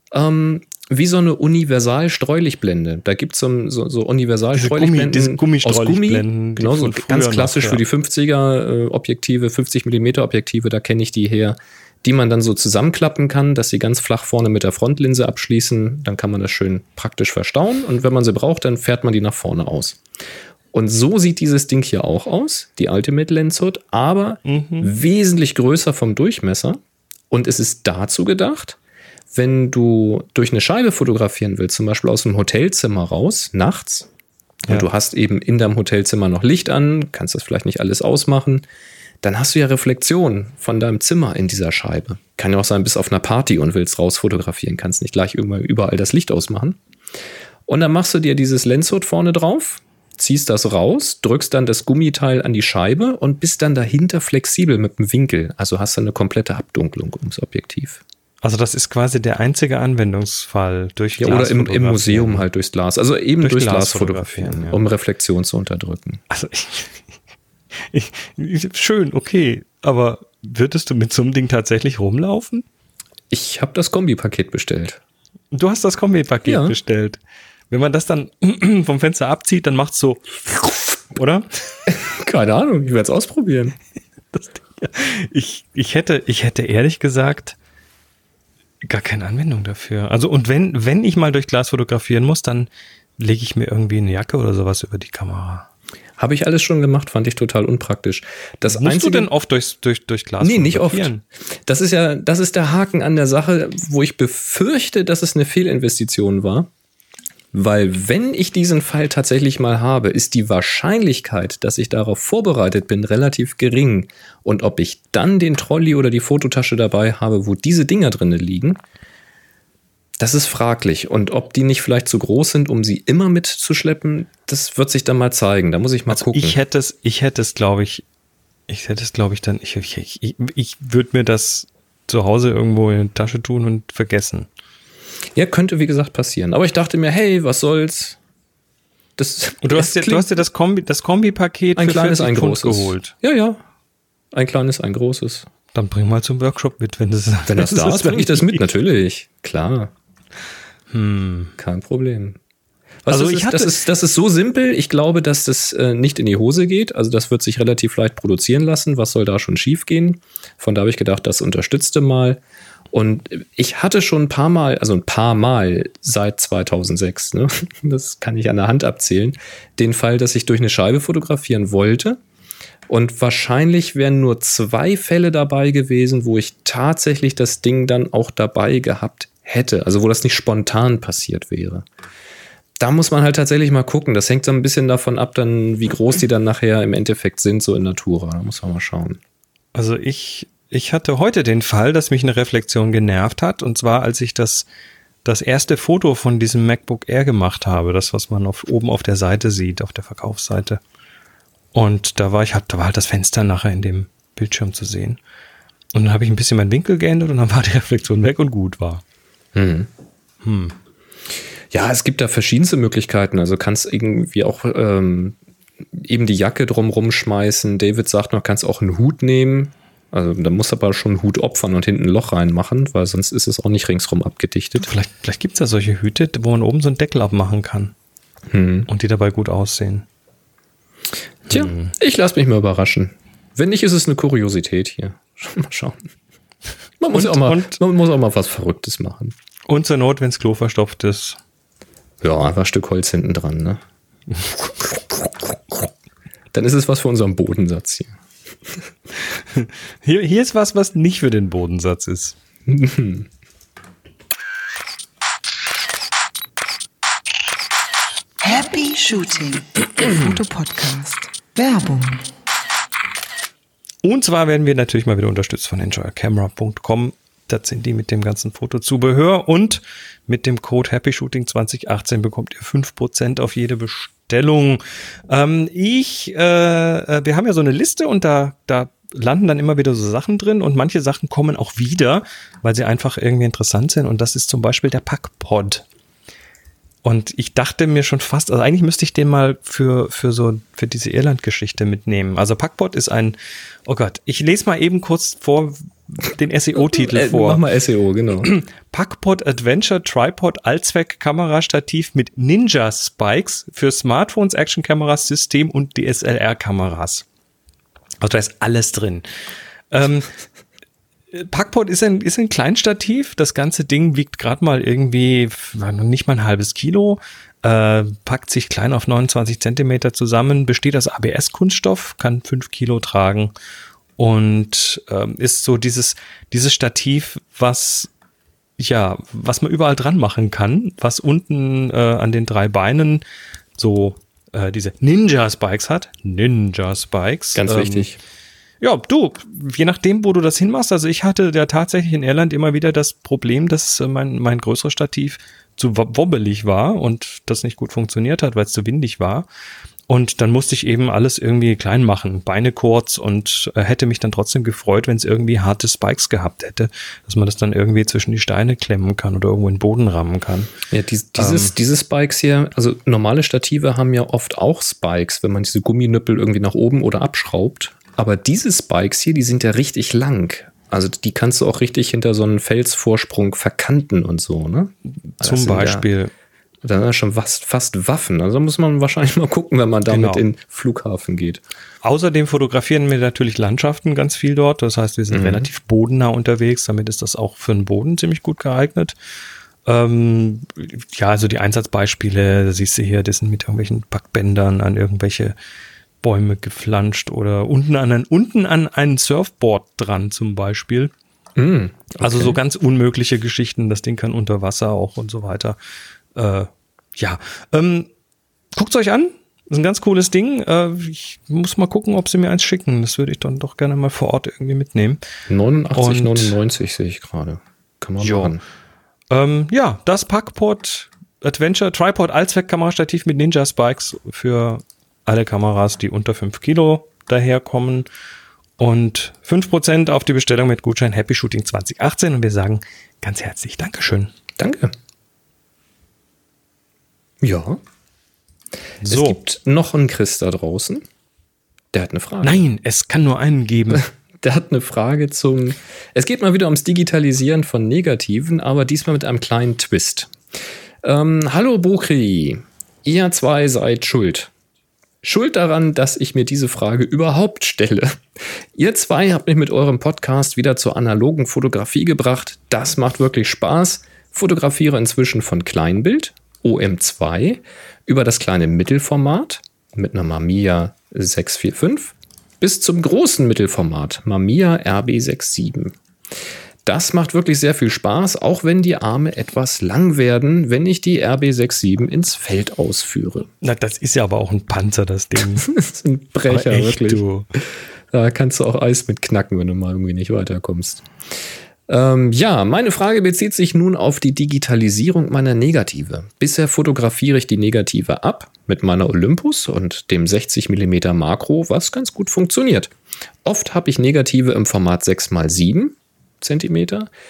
wie so eine Universal-Streulichtblende. Da gibt es so Universal-Streulichtblenden aus Gummi. Genau, so ganz klassisch für die 50er Objektive, 50 mm Objektive, da kenne ich die her, die man dann so zusammenklappen kann, dass sie ganz flach vorne mit der Frontlinse abschließen. Dann kann man das schön praktisch verstauen. Und wenn man sie braucht, dann fährt man die nach vorne aus. Und so sieht dieses Ding hier auch aus, die Ultimate Lens Hood, aber wesentlich größer vom Durchmesser. Und es ist dazu gedacht, wenn du durch eine Scheibe fotografieren willst, zum Beispiel aus einem Hotelzimmer raus, nachts, und du hast eben in deinem Hotelzimmer noch Licht an, kannst das vielleicht nicht alles ausmachen, dann hast du ja Reflexion von deinem Zimmer in dieser Scheibe. Kann ja auch sein, bist auf einer Party und willst raus fotografieren, kannst nicht gleich überall das Licht ausmachen. Und dann machst du dir dieses Lenshood vorne drauf, ziehst das raus, drückst dann das Gummiteil an die Scheibe und bist dann dahinter flexibel mit dem Winkel. Also hast du eine komplette Abdunklung ums Objektiv. Also das ist quasi der einzige Anwendungsfall durch Glas. Oder im Museum halt durchs Glas. Also eben durch Glas fotografieren, um Reflexion zu unterdrücken. Also schön, okay. Aber würdest du mit so einem Ding tatsächlich rumlaufen? Ich habe das Kombipaket bestellt. Du hast das Kombipaket bestellt. Wenn man das dann vom Fenster abzieht, dann macht's so, oder? Keine Ahnung, ich werde es ausprobieren. Ich hätte ehrlich gesagt gar keine Anwendung dafür. Also und wenn ich mal durch Glas fotografieren muss, dann lege ich mir irgendwie eine Jacke oder sowas über die Kamera. Habe ich alles schon gemacht, fand ich total unpraktisch. Das Musst Einzige, du denn oft durch Glas Nee, nicht oft. fotografieren? Das ist der Haken an der Sache, wo ich befürchte, dass es eine Fehlinvestition war. Weil wenn ich diesen Fall tatsächlich mal habe, ist die Wahrscheinlichkeit, dass ich darauf vorbereitet bin, relativ gering. Und ob ich dann den Trolley oder die Fototasche dabei habe, wo diese Dinger drin liegen, das ist fraglich. Und ob die nicht vielleicht zu groß sind, um sie immer mitzuschleppen, das wird sich dann mal zeigen. Da muss ich mal gucken. Ich hätte es, glaube ich, dann, ich würde mir das zu Hause irgendwo in die Tasche tun und vergessen. Ja, könnte wie gesagt passieren. Aber ich dachte mir, hey, was soll's? Und du hast dir das Kombi-Paket ein für kleines, 40 ein Pfund großes geholt. Ja. Ein kleines, ein großes. Dann bring mal zum Workshop mit, wenn das da ist, bringe ich das mit, natürlich. Klar. Kein Problem. Also das ist so simpel. Ich glaube, dass das nicht in die Hose geht. Also das wird sich relativ leicht produzieren lassen. Was soll da schon schief gehen? Von da habe ich gedacht, das unterstützte mal. Und ich hatte schon ein paar Mal seit 2006, ne? Das kann ich an der Hand abzählen, den Fall, dass ich durch eine Scheibe fotografieren wollte. Und wahrscheinlich wären nur 2 Fälle dabei gewesen, wo ich tatsächlich das Ding dann auch dabei gehabt hätte. Also wo das nicht spontan passiert wäre. Da muss man halt tatsächlich mal gucken. Das hängt so ein bisschen davon ab, dann, wie groß die dann nachher im Endeffekt sind, so in Natura. Da muss man mal schauen. Also ich hatte heute den Fall, dass mich eine Reflexion genervt hat. Und zwar, als ich das erste Foto von diesem MacBook Air gemacht habe. Das, was man oben auf der Seite sieht, auf der Verkaufsseite. Und da war halt das Fenster nachher in dem Bildschirm zu sehen. Und dann habe ich ein bisschen meinen Winkel geändert und dann war die Reflexion weg und gut war. Ja, es gibt da verschiedenste Möglichkeiten. Also kannst irgendwie auch eben die Jacke drumrum schmeißen. David sagt noch, kannst auch einen Hut nehmen. Also da musst du aber schon einen Hut opfern und hinten ein Loch reinmachen, weil sonst ist es auch nicht ringsrum abgedichtet. Vielleicht gibt es ja solche Hüte, wo man oben so einen Deckel abmachen kann. Und die dabei gut aussehen. Tja, ich lasse mich mal überraschen. Wenn nicht, ist es eine Kuriosität hier. Mal schauen. Man muss auch mal was Verrücktes machen. Und zur Not, wenn das Klo verstopft ist. Ja, einfach ein Stück Holz hinten dran, ne? Dann ist es was für unseren Bodensatz hier. Hier ist was nicht für den Bodensatz ist. Happy Shooting, der Fotopodcast. Werbung. Und zwar werden wir natürlich mal wieder unterstützt von enjoycamera.com. Das sind die mit dem ganzen Fotozubehör. Und mit dem Code HappyShooting2018 bekommt ihr 5% auf jede Bestellung. Wir haben ja so eine Liste und da landen dann immer wieder so Sachen drin. Und manche Sachen kommen auch wieder, weil sie einfach irgendwie interessant sind. Und das ist zum Beispiel der Packpod. Und ich dachte mir schon fast, also eigentlich müsste ich den mal für diese Irland-Geschichte mitnehmen. Also Packpod ist ich lese mal eben kurz vor den SEO-Titel vor. Mach mal SEO, genau. Packpod Adventure Tripod Allzweck-Kamerastativ mit Ninja-Spikes für Smartphones, Actionkameras, System- und DSLR-Kameras. Also da ist alles drin. Packpod ist ein Kleinstativ. Das ganze Ding wiegt gerade mal irgendwie nicht mal ein halbes Kilo. Packt sich klein auf 29 Zentimeter zusammen, besteht aus ABS-Kunststoff, kann 5 Kilo tragen und ist so dieses Stativ, was man überall dran machen kann, was unten an den 3 Beinen so diese Ninja-Spikes hat. Ninja-Spikes. Ganz wichtig. Ja, je nachdem, wo du das hinmachst. Also ich hatte ja tatsächlich in Irland immer wieder das Problem, dass mein größeres Stativ zu wobbelig war und das nicht gut funktioniert hat, weil es zu windig war. Und dann musste ich eben alles irgendwie klein machen, Beine kurz und hätte mich dann trotzdem gefreut, wenn es irgendwie harte Spikes gehabt hätte, dass man das dann irgendwie zwischen die Steine klemmen kann oder irgendwo in den Boden rammen kann. Ja, diese Spikes hier, also normale Stative haben ja oft auch Spikes, wenn man diese Gumminüppel irgendwie nach oben oder abschraubt. Aber diese Spikes hier, die sind ja richtig lang. Also die kannst du auch richtig hinter so einen Felsvorsprung verkanten und so, ne? Zum Beispiel. Dann ist schon fast Waffen. Also muss man wahrscheinlich mal gucken, wenn man damit in den Flughafen geht. Außerdem fotografieren wir natürlich Landschaften ganz viel dort. Das heißt, wir sind relativ bodennah unterwegs. Damit ist das auch für den Boden ziemlich gut geeignet. Ja, also die Einsatzbeispiele, da siehst du hier, das sind mit irgendwelchen Packbändern an irgendwelche Bäume geflanscht oder unten an ein Surfboard dran zum Beispiel. Okay. Also so ganz unmögliche Geschichten. Das Ding kann unter Wasser auch und so weiter. Guckt's euch an. Das ist ein ganz cooles Ding. Ich muss mal gucken, ob sie mir eins schicken. Das würde ich dann doch gerne mal vor Ort irgendwie mitnehmen. 89,99 sehe ich gerade. Kann man machen. Das Packport Adventure Tripod Allzweck-Kamerastativ mit Ninja Spikes für alle Kameras, die unter 5 Kilo daherkommen. Und 5% auf die Bestellung mit Gutschein Happy Shooting 2018. Und wir sagen ganz herzlich Dankeschön. Danke. Ja. So. Es gibt noch einen Chris da draußen. Der hat eine Frage. Nein, es kann nur einen geben. Der hat eine Frage es geht mal wieder ums Digitalisieren von Negativen, aber diesmal mit einem kleinen Twist. Hallo Bokri, ihr zwei seid schuld. Schuld daran, dass ich mir diese Frage überhaupt stelle. Ihr zwei habt mich mit eurem Podcast wieder zur analogen Fotografie gebracht. Das macht wirklich Spaß. Fotografiere inzwischen von Kleinbild, OM2, über das kleine Mittelformat mit einer Mamiya 645 bis zum großen Mittelformat Mamiya RB67. Das macht wirklich sehr viel Spaß, auch wenn die Arme etwas lang werden, wenn ich die RB67 ins Feld ausführe. Na, das ist ja aber auch ein Panzer, das Ding. Das ist ein Brecher, echt, wirklich. du. Da kannst du auch Eis mit knacken, wenn du mal irgendwie nicht weiterkommst. Meine Frage bezieht sich nun auf die Digitalisierung meiner Negative. Bisher fotografiere ich die Negative ab mit meiner Olympus und dem 60 mm Makro, was ganz gut funktioniert. Oft habe ich Negative im Format 6x7 cm,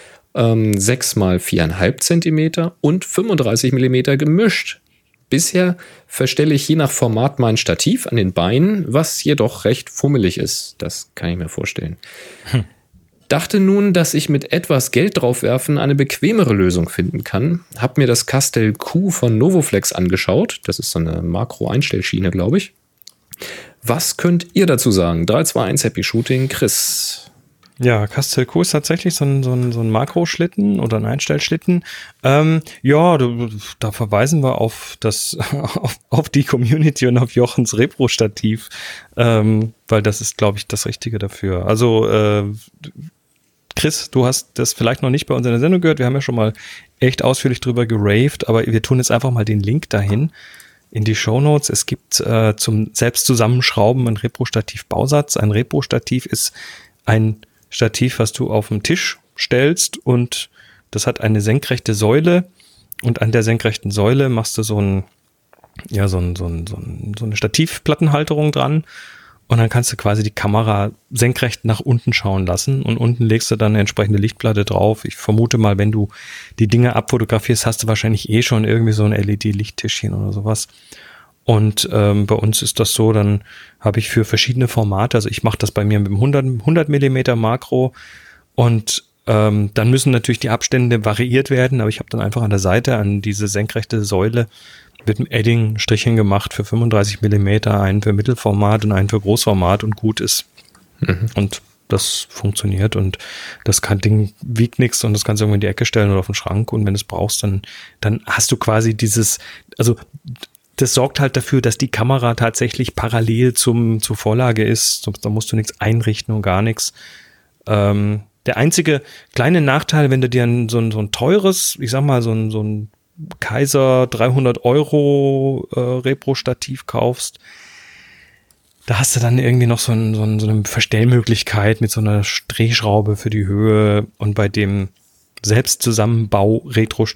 6x4,5 cm und 35 mm gemischt. Bisher verstelle ich je nach Format mein Stativ an den Beinen, was jedoch recht fummelig ist. Das kann ich mir vorstellen. Dachte nun, dass ich mit etwas Geld draufwerfen eine bequemere Lösung finden kann. Hab mir das Castell Q von Novoflex angeschaut. Das ist so eine Makro-Einstellschiene, glaube ich. Was könnt ihr dazu sagen? 3, 2, 1, Happy Shooting, Chris. Ja, Castell Q ist tatsächlich so ein Makroschlitten oder ein Einstellschlitten. Da verweisen wir auf auf die Community und auf Jochens Repro-Stativ, weil das ist, glaube ich, das Richtige dafür. Also, Chris, du hast das vielleicht noch nicht bei uns in der Sendung gehört. Wir haben ja schon mal echt ausführlich drüber geraved, aber wir tun jetzt einfach mal den Link dahin in die Shownotes. Es gibt zum Selbstzusammenschrauben einen Repro-Stativ-Bausatz. Ein Repro-Stativ ist ein Stativ, was du auf den Tisch stellst, und das hat eine senkrechte Säule, und an der senkrechten Säule machst du so eine Stativplattenhalterung dran, und dann kannst du quasi die Kamera senkrecht nach unten schauen lassen, und unten legst du dann eine entsprechende Lichtplatte drauf. Ich vermute mal, wenn du die Dinge abfotografierst, hast du wahrscheinlich schon irgendwie so ein LED-Lichttischchen oder sowas. Und bei uns ist das so, dann habe ich für verschiedene Formate, also ich mache das bei mir mit dem 100 mm Makro, und dann müssen natürlich die Abstände variiert werden, aber ich habe dann einfach an der Seite an diese senkrechte Säule mit dem Edding Strichchen gemacht für 35 mm, einen für Mittelformat und einen für Großformat, und gut ist. Und das funktioniert, und das Ding wiegt nichts, und das kannst du irgendwo in die Ecke stellen oder auf den Schrank, und wenn du es brauchst, dann hast du quasi das sorgt halt dafür, dass die Kamera tatsächlich parallel zur Vorlage ist. Da musst du nichts einrichten und gar nichts. Der einzige kleine Nachteil, wenn du dir so ein teures, ich sag mal, so ein Kaiser 300 € Repro-Stativ kaufst, da hast du dann irgendwie noch so eine Verstellmöglichkeit mit so einer Drehschraube für die Höhe, und bei dem Selbstzusammenbau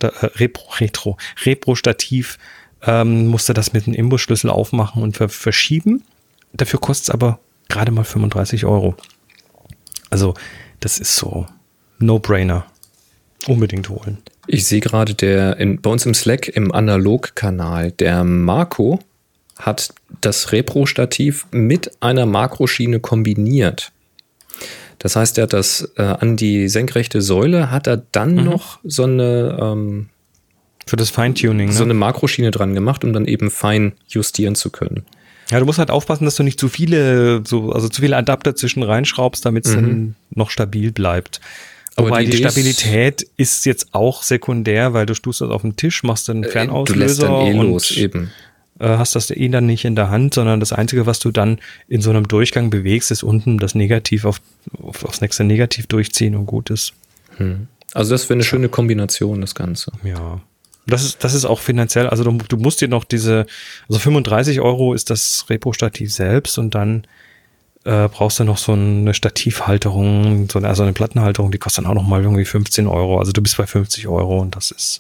Repro-Stativ musste das mit einem Imbusschlüssel aufmachen und verschieben. Dafür kostet es aber gerade mal 35 €. Also das ist so No-Brainer. Unbedingt holen. Ich sehe gerade bei uns im Slack im Analog-Kanal, der Marco hat das Repro-Stativ mit einer Makroschiene kombiniert. Das heißt, er hat das an die senkrechte Säule, hat er dann noch so eine für das Feintuning, so eine Makroschiene dran gemacht, um dann eben fein justieren zu können. Ja, du musst halt aufpassen, dass du nicht zu viele Adapter zwischen reinschraubst, damit es dann noch stabil bleibt. Aber Wobei die Idee ist- Stabilität ist jetzt auch sekundär, weil du tust das auf den Tisch, machst einen Du lässt Fernauslöser dann und los, eben. hast das dann nicht in der Hand, sondern das Einzige, was du dann in so einem Durchgang bewegst, ist unten das Negativ aufs nächste Negativ durchziehen und gut ist. Also das wäre eine schöne Kombination, das Ganze. Ja. Das ist auch finanziell, also du musst dir noch also 35 € ist das Repo-Stativ selbst und dann brauchst du noch so eine Stativhalterung, also eine Plattenhalterung, die kostet dann auch noch mal irgendwie 15 €. Also du bist bei 50 € und das ist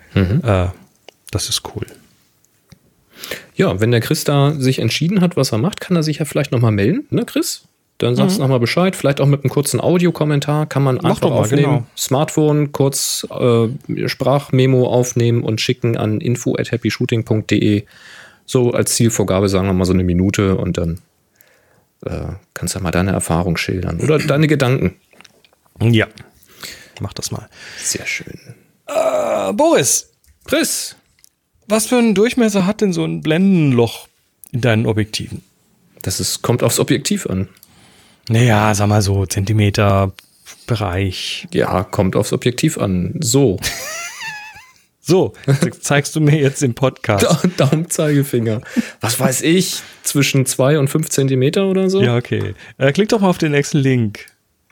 cool. Ja, wenn der Chris da sich entschieden hat, was er macht, kann er sich ja vielleicht nochmal melden, ne Chris? Dann sagst du nochmal Bescheid, vielleicht auch mit einem kurzen Audiokommentar, kann man einfach doch mal, aufnehmen. genau. Smartphone, kurz Sprachmemo aufnehmen und schicken an info@happyshooting.de. So als Zielvorgabe sagen wir mal so eine Minute und dann kannst du ja mal deine Erfahrung schildern oder deine Gedanken. Ja, mach das mal. Sehr schön. Boris, Chris, was für einen Durchmesser hat denn so ein Blendenloch in deinen Objektiven? kommt aufs Objektiv an. Naja, sag mal so Zentimeter-Bereich. Ja, kommt aufs Objektiv an. So. So, zeigst du mir jetzt im Podcast. Daumen, Zeigefinger. Was weiß ich? Zwischen 2 und 5 Zentimeter oder so? Ja, okay. Klick doch mal auf den nächsten Link.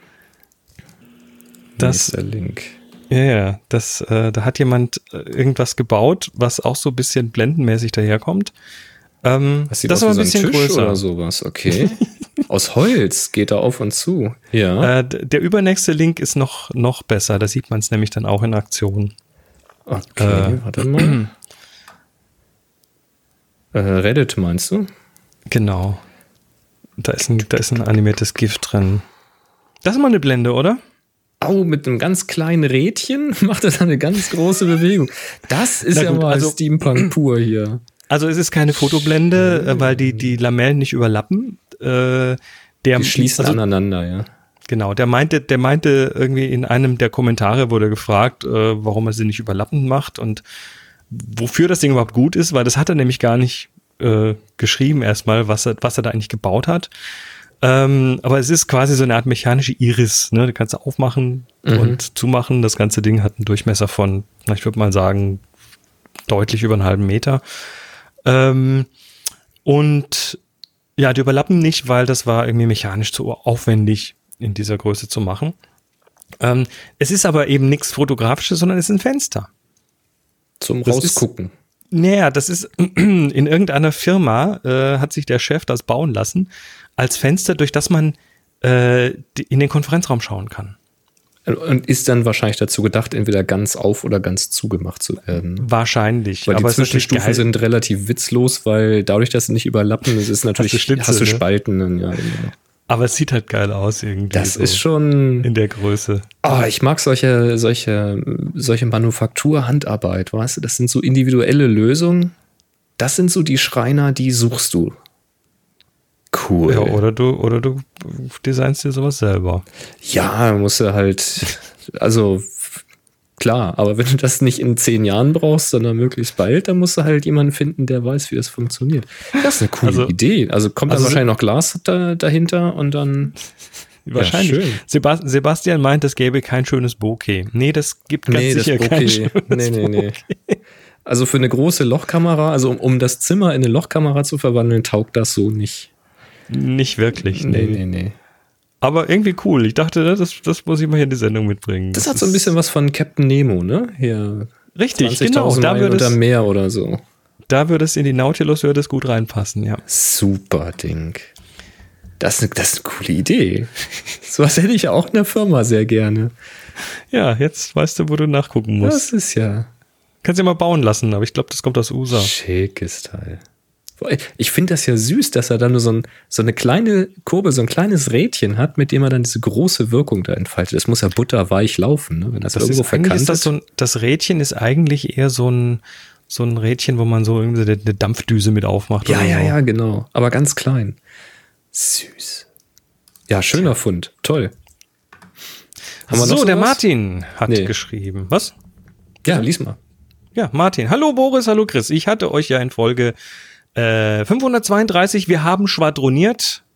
Das ist der Link. Ja, da hat jemand irgendwas gebaut, was auch so ein bisschen blendenmäßig daherkommt. Das sieht das aus war wie ein so ein bisschen Tisch größer. oder sowas, okay. Aus Holz geht er auf und zu. Ja. Der übernächste Link ist noch besser. Da sieht man es nämlich dann auch in Aktion. Okay, warte mal. Reddit meinst du? Genau. Da ist ein animiertes GIF drin. Das ist mal eine Blende, oder? Au, mit einem ganz kleinen Rädchen macht er dann eine ganz große Bewegung. Das ist Na ja gut, mal also- Steampunk pur hier. Also es ist keine Fotoblende, weil die Lamellen nicht überlappen. Die schließen aneinander, ja. Genau, der meinte irgendwie in einem der Kommentare wurde gefragt, warum er sie nicht überlappend macht und wofür das Ding überhaupt gut ist, weil das hat er nämlich gar nicht geschrieben erstmal, was er da eigentlich gebaut hat. Aber es ist quasi so eine Art mechanische Iris, ne? Du kannst aufmachen und zumachen. Das ganze Ding hat einen Durchmesser von, ich würde mal sagen, deutlich über einen halben Meter. Und ja, die überlappen nicht, weil das war irgendwie mechanisch zu aufwendig in dieser Größe zu machen. Es ist aber eben nichts Fotografisches, sondern es ist ein Fenster. Zum Das Rausgucken. Naja, das ist in irgendeiner Firma hat sich der Chef das bauen lassen als Fenster, durch das man in den Konferenzraum schauen kann. Und ist dann wahrscheinlich dazu gedacht, entweder ganz auf- oder ganz zugemacht zu werden. Wahrscheinlich. Weil die aber es ist natürlich Zwischenstufen geil. sind relativ witzlos, weil dadurch, dass sie nicht überlappen, es ist natürlich, hast du ne? Spalten. Dann, ja, genau. Aber es sieht halt geil aus irgendwie. Das so ist schon. in der Größe. Oh, ich mag solche Manufaktur-Handarbeit, weißt du? Das sind so individuelle Lösungen. Das sind so die Schreiner, die suchst du. Cool. Ja, oder du designst dir sowas selber. Ja, musst du halt, also klar, aber wenn du das nicht in 10 Jahren brauchst, sondern möglichst bald, dann musst du halt jemanden finden, der weiß, wie das funktioniert. Das ist eine coole Idee. Also kommt dann wahrscheinlich noch Glas dahinter und dann Wahrscheinlich. Ja, schön. Sebastian meint, es gäbe kein schönes Bokeh. Nee, das gibt ganz sicher kein schönes Nee. Also für eine große Lochkamera, also um das Zimmer in eine Lochkamera zu verwandeln, taugt das so nicht. Nicht wirklich. Nee. Aber irgendwie cool. Ich dachte, das muss ich mal hier in die Sendung mitbringen. Das hat so ein bisschen was von Captain Nemo, ne? Hier. Richtig, 20.000 genau. Meilen unter Meer oder so. Da würde es in die Nautilus gut reinpassen, ja. Super Ding. Das ist eine coole Idee. Sowas hätte ich ja auch in der Firma sehr gerne. Ja, jetzt weißt du, wo du nachgucken musst. Das ist ja Kannst du ja mal bauen lassen, aber ich glaube, das kommt aus USA. schickes Teil. Ich finde das ja süß, dass er dann nur so eine kleine Kurbel, so ein kleines Rädchen hat, mit dem er dann diese große Wirkung da entfaltet. Das muss ja butterweich laufen, ne? Wenn das irgendwo verkantet. Das Rädchen ist eigentlich eher so ein Rädchen, wo man so irgendwie eine Dampfdüse mit aufmacht. oder so. Ja, genau. Aber ganz klein. Süß. Ja, schöner Fund. Toll. Haben wir noch der sowas? Martin hat Nee. geschrieben. Was? Ja, lies mal. Ja, Martin. Hallo Boris, hallo Chris. Ich hatte euch ja in Folge 532, wir haben schwadroniert,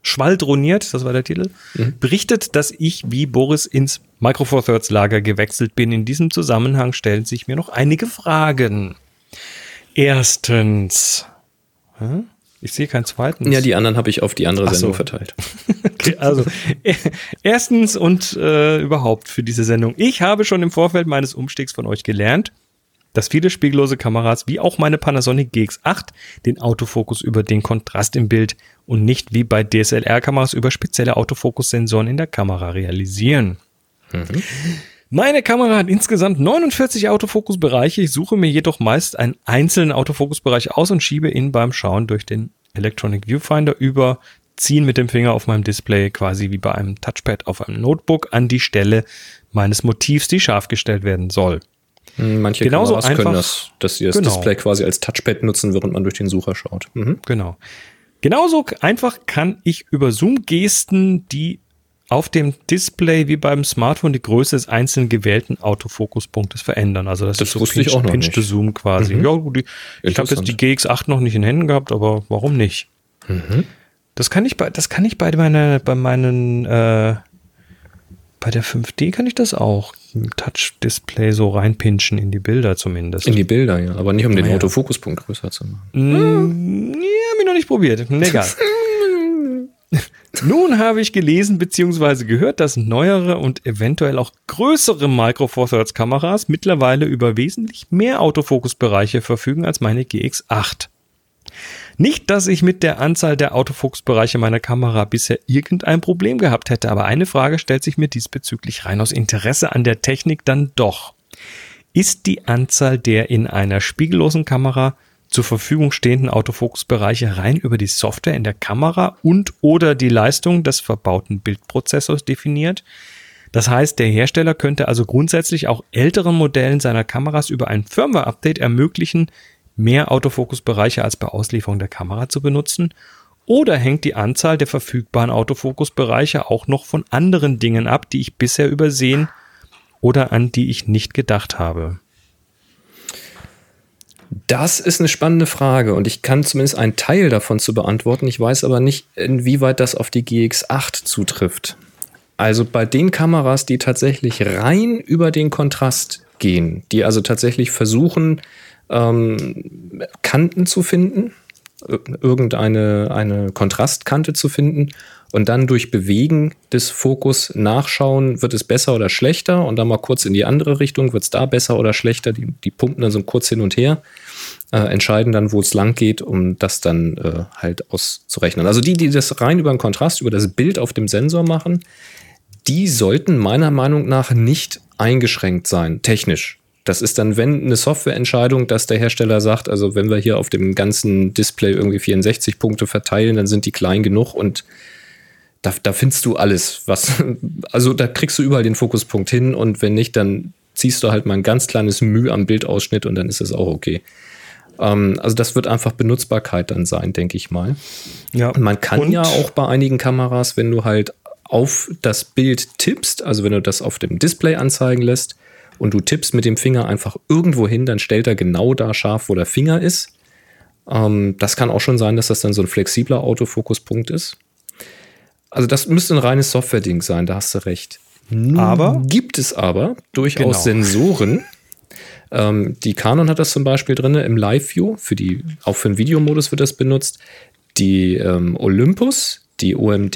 schwadroniert, das war der Titel, berichtet, dass ich wie Boris ins Micro Four Thirds Lager gewechselt bin. In diesem Zusammenhang stellen sich mir noch einige Fragen. Erstens, ich sehe keinen zweiten. Ja, die anderen habe ich auf die andere Sendung verteilt. Okay, also erstens und überhaupt für diese Sendung. Ich habe schon im Vorfeld meines Umstiegs von euch gelernt, dass viele spiegellose Kameras, wie auch meine Panasonic GX8, den Autofokus über den Kontrast im Bild und nicht wie bei DSLR-Kameras über spezielle Autofokussensoren in der Kamera realisieren. Meine Kamera hat insgesamt 49 Autofokusbereiche. Ich suche mir jedoch meist einen einzelnen Autofokusbereich aus und schiebe ihn beim Schauen durch den Electronic Viewfinder über, ziehen mit dem Finger auf meinem Display quasi wie bei einem Touchpad auf einem Notebook an die Stelle meines Motivs, die scharf gestellt werden soll. Manche genauso Kameras einfach, können das, dass sie das Display quasi als Touchpad nutzen, während man durch den Sucher schaut. Genau. Genauso einfach kann ich über Zoom-Gesten die auf dem Display wie beim Smartphone die Größe des einzelnen gewählten Autofokuspunktes verändern. Also das ist so wusste ich auch noch nicht. Zoom quasi. Ja, ich habe jetzt die GX8 noch nicht in Händen gehabt, aber warum nicht? Das kann ich bei der 5D kann ich das auch. Im Touch-Display so reinpinchen in die Bilder zumindest. In die Bilder, ja. Aber nicht, um den Autofokuspunkt größer zu machen. Ja, hab ich noch nicht probiert. Egal. Nun habe ich gelesen bzw. gehört, dass neuere und eventuell auch größere Micro Four Thirds Kameras mittlerweile über wesentlich mehr Autofokusbereiche verfügen als meine GX8. Nicht, dass ich mit der Anzahl der Autofokusbereiche meiner Kamera bisher irgendein Problem gehabt hätte, aber eine Frage stellt sich mir diesbezüglich rein aus Interesse an der Technik dann doch. Ist die Anzahl der in einer spiegellosen Kamera zur Verfügung stehenden Autofokusbereiche rein über die Software in der Kamera und oder die Leistung des verbauten Bildprozessors definiert? Das heißt, der Hersteller könnte also grundsätzlich auch älteren Modellen seiner Kameras über ein Firmware-Update ermöglichen, mehr Autofokusbereiche als bei Auslieferung der Kamera zu benutzen? Oder hängt die Anzahl der verfügbaren Autofokusbereiche auch noch von anderen Dingen ab, die ich bisher übersehen oder an die ich nicht gedacht habe? Das ist eine spannende Frage und ich kann zumindest einen Teil davon zu beantworten. Ich weiß aber nicht, inwieweit das auf die GX8 zutrifft. Also bei den Kameras, die tatsächlich rein über den Kontrast gehen, die also tatsächlich versuchen, Kanten zu finden, eine Kontrastkante zu finden und dann durch Bewegen des Fokus nachschauen, wird es besser oder schlechter und dann mal kurz in die andere Richtung, wird es da besser oder schlechter, die pumpen dann so kurz hin und her, entscheiden dann, wo es lang geht, um das dann halt auszurechnen. Also die das rein über den Kontrast, über das Bild auf dem Sensor machen, die sollten meiner Meinung nach nicht eingeschränkt sein, technisch. Das ist dann, wenn eine Softwareentscheidung, dass der Hersteller sagt, also wenn wir hier auf dem ganzen Display irgendwie 64 Punkte verteilen, dann sind die klein genug und da findest du alles, also da kriegst du überall den Fokuspunkt hin und wenn nicht, dann ziehst du halt mal ein ganz kleines Müh am Bildausschnitt und dann ist es auch okay. Also das wird einfach Benutzbarkeit dann sein, denke ich mal. Ja. Und man kann ja auch bei einigen Kameras, wenn du halt auf das Bild tippst, also wenn du das auf dem Display anzeigen lässt, und du tippst mit dem Finger einfach irgendwo hin, dann stellt er genau da scharf, wo der Finger ist. Das kann auch schon sein, dass das dann so ein flexibler Autofokuspunkt ist. Also das müsste ein reines Software-Ding sein, da hast du recht. Gibt es aber durchaus Sensoren. Die Canon hat das zum Beispiel drin im Live-View, auch für den Videomodus wird das benutzt. Die Olympus, die OMD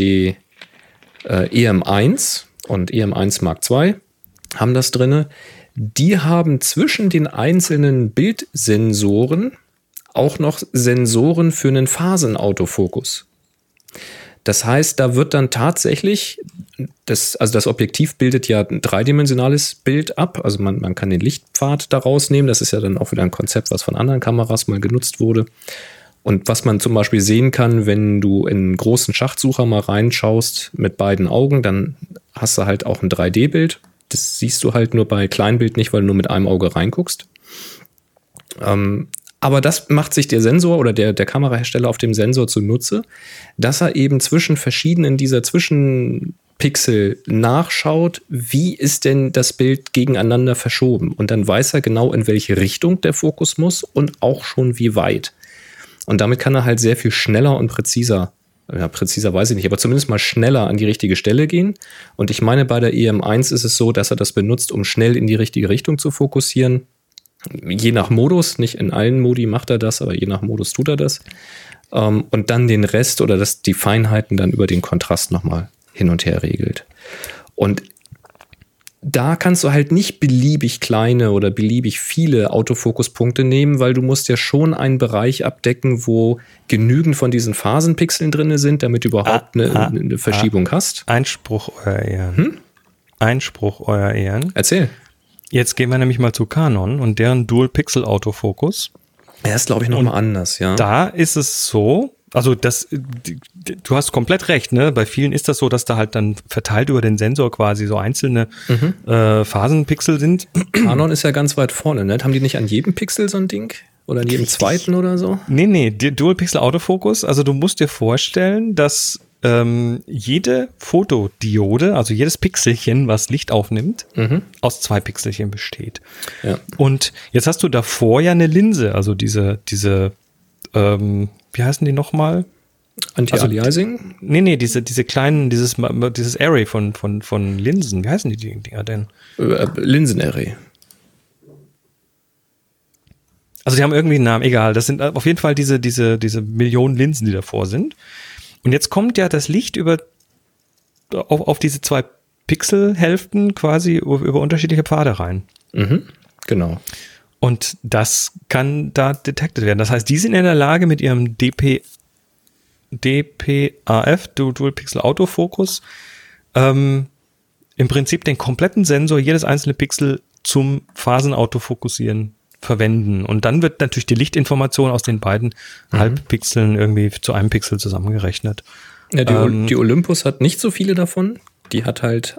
EM1 und EM1 Mark II haben das drin. Die haben zwischen den einzelnen Bildsensoren auch noch Sensoren für einen Phasenautofokus. Das heißt, da wird dann tatsächlich, das Objektiv bildet ja ein dreidimensionales Bild ab. Also man kann den Lichtpfad da rausnehmen. Das ist ja dann auch wieder ein Konzept, was von anderen Kameras mal genutzt wurde. Und was man zum Beispiel sehen kann, wenn du in einen großen Schachtsucher mal reinschaust mit beiden Augen, dann hast du halt auch ein 3D-Bild. Das siehst du halt nur bei Kleinbild nicht, weil du nur mit einem Auge reinguckst. Aber das macht sich der Sensor oder der Kamerahersteller auf dem Sensor zunutze, dass er eben zwischen verschiedenen dieser Zwischenpixel nachschaut, wie ist denn das Bild gegeneinander verschoben. Und dann weiß er genau, in welche Richtung der Fokus muss und auch schon wie weit. Und damit kann er halt sehr viel schneller und präziser ja, präziser weiß ich nicht, aber zumindest mal schneller an die richtige Stelle gehen. Und ich meine, bei der EM1 ist es so, dass er das benutzt, um schnell in die richtige Richtung zu fokussieren. Je nach Modus, nicht in allen Modi macht er das, aber je nach Modus tut er das. Und dann den Rest oder die Feinheiten dann über den Kontrast nochmal hin und her regelt. Und da kannst du halt nicht beliebig kleine oder beliebig viele Autofokuspunkte nehmen, weil du musst ja schon einen Bereich abdecken, wo genügend von diesen Phasenpixeln drin sind, damit du überhaupt eine Verschiebung hast. Einspruch, Euer Ehren. Einspruch, Euer Ehren. Erzähl. Jetzt gehen wir nämlich mal zu Canon und deren Dual-Pixel-Autofokus. Er ist, glaube ich, nochmal anders, ja. Da ist es so, also du hast komplett recht, ne? Bei vielen ist das so, dass da halt dann verteilt über den Sensor quasi so einzelne Phasenpixel sind. Canon ist ja ganz weit vorne, ne? Haben die nicht an jedem Pixel so ein Ding? Oder an jedem zweiten oder so? Nee, Dual-Pixel-Autofokus, also du musst dir vorstellen, dass jede Fotodiode, also jedes Pixelchen, was Licht aufnimmt, aus 2 Pixelchen besteht. Ja. Und jetzt hast du davor ja eine Linse, also diese wie heißen die nochmal? Anti-Aliasing? Also, nee, diese kleinen, dieses Array von Linsen, wie heißen die Dinger denn? Linsenarray. Also die haben irgendwie einen Namen, egal. Das sind auf jeden Fall diese Millionen Linsen, die davor sind. Und jetzt kommt ja das Licht auf diese 2 Pixelhälften quasi über unterschiedliche Pfade rein. Genau. Und das kann da detected werden. Das heißt, die sind in der Lage, mit ihrem DPAF, Dual Pixel Autofocus, im Prinzip den kompletten Sensor, jedes einzelne Pixel zum Phasenautofokussieren verwenden. Und dann wird natürlich die Lichtinformation aus den beiden Halbpixeln irgendwie zu einem Pixel zusammengerechnet. Ja, die Olympus hat nicht so viele davon. Die hat halt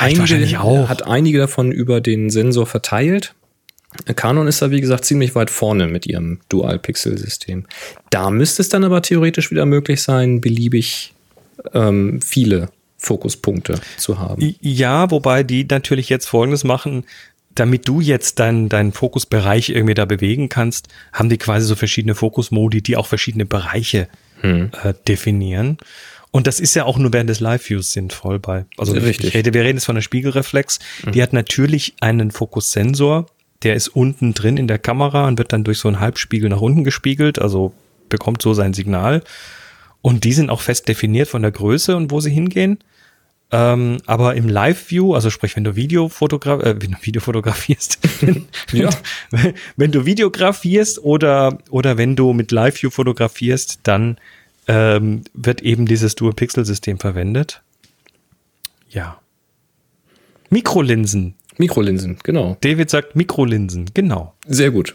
einige davon über den Sensor verteilt. Canon ist da, wie gesagt, ziemlich weit vorne mit ihrem Dual-Pixel-System. Da müsste es dann aber theoretisch wieder möglich sein, beliebig viele Fokuspunkte zu haben. Ja, wobei die natürlich jetzt Folgendes machen: Damit du jetzt deinen Fokusbereich irgendwie da bewegen kannst, haben die quasi so verschiedene Fokusmodi, die auch verschiedene Bereiche definieren. Und das ist ja auch nur während des Live-Views sinnvoll wir reden jetzt von der Spiegelreflex. Die hat natürlich einen Fokussensor, der ist unten drin in der Kamera und wird dann durch so einen Halbspiegel nach unten gespiegelt, also bekommt so sein Signal. Und die sind auch fest definiert von der Größe und wo sie hingehen. Aber im Live-View, also sprich, wenn du Video fotografierst, wenn du videografierst oder wenn du mit Live-View fotografierst, dann wird eben dieses Dual-Pixel-System verwendet. Ja. Mikrolinsen, genau. David sagt Mikrolinsen, genau. Sehr gut.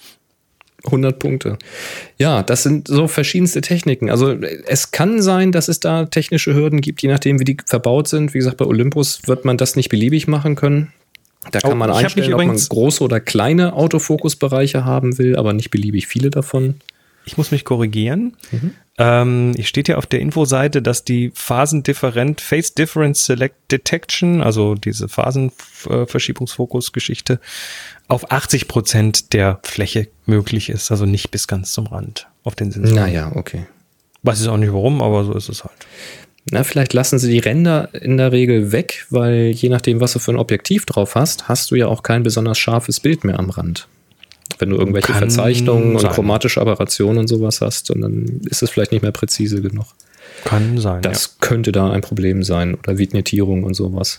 100 Punkte. Ja, das sind so verschiedenste Techniken. Also es kann sein, dass es da technische Hürden gibt, je nachdem, wie die verbaut sind. Wie gesagt, bei Olympus wird man das nicht beliebig machen können. Da kann man einstellen, ob man große oder kleine Autofokusbereiche haben will, aber nicht beliebig viele davon. Ich muss mich korrigieren. Ich steht ja auf der Infoseite, dass die Phasendifferent Phase Difference Select Detection, also diese Phasenverschiebungsfokus-Geschichte, auf 80% der Fläche möglich ist, also nicht bis ganz zum Rand auf den Sensoren. Naja, okay. Weiß ich auch nicht warum, aber so ist es halt. Na, vielleicht lassen sie die Ränder in der Regel weg, weil je nachdem, was du für ein Objektiv drauf hast, hast du ja auch kein besonders scharfes Bild mehr am Rand. Wenn du irgendwelche Verzeichnungen und chromatische Aberrationen und sowas hast, und dann ist es vielleicht nicht mehr präzise genug. Kann sein, Das könnte da ein Problem sein. Oder Vignettierung und sowas.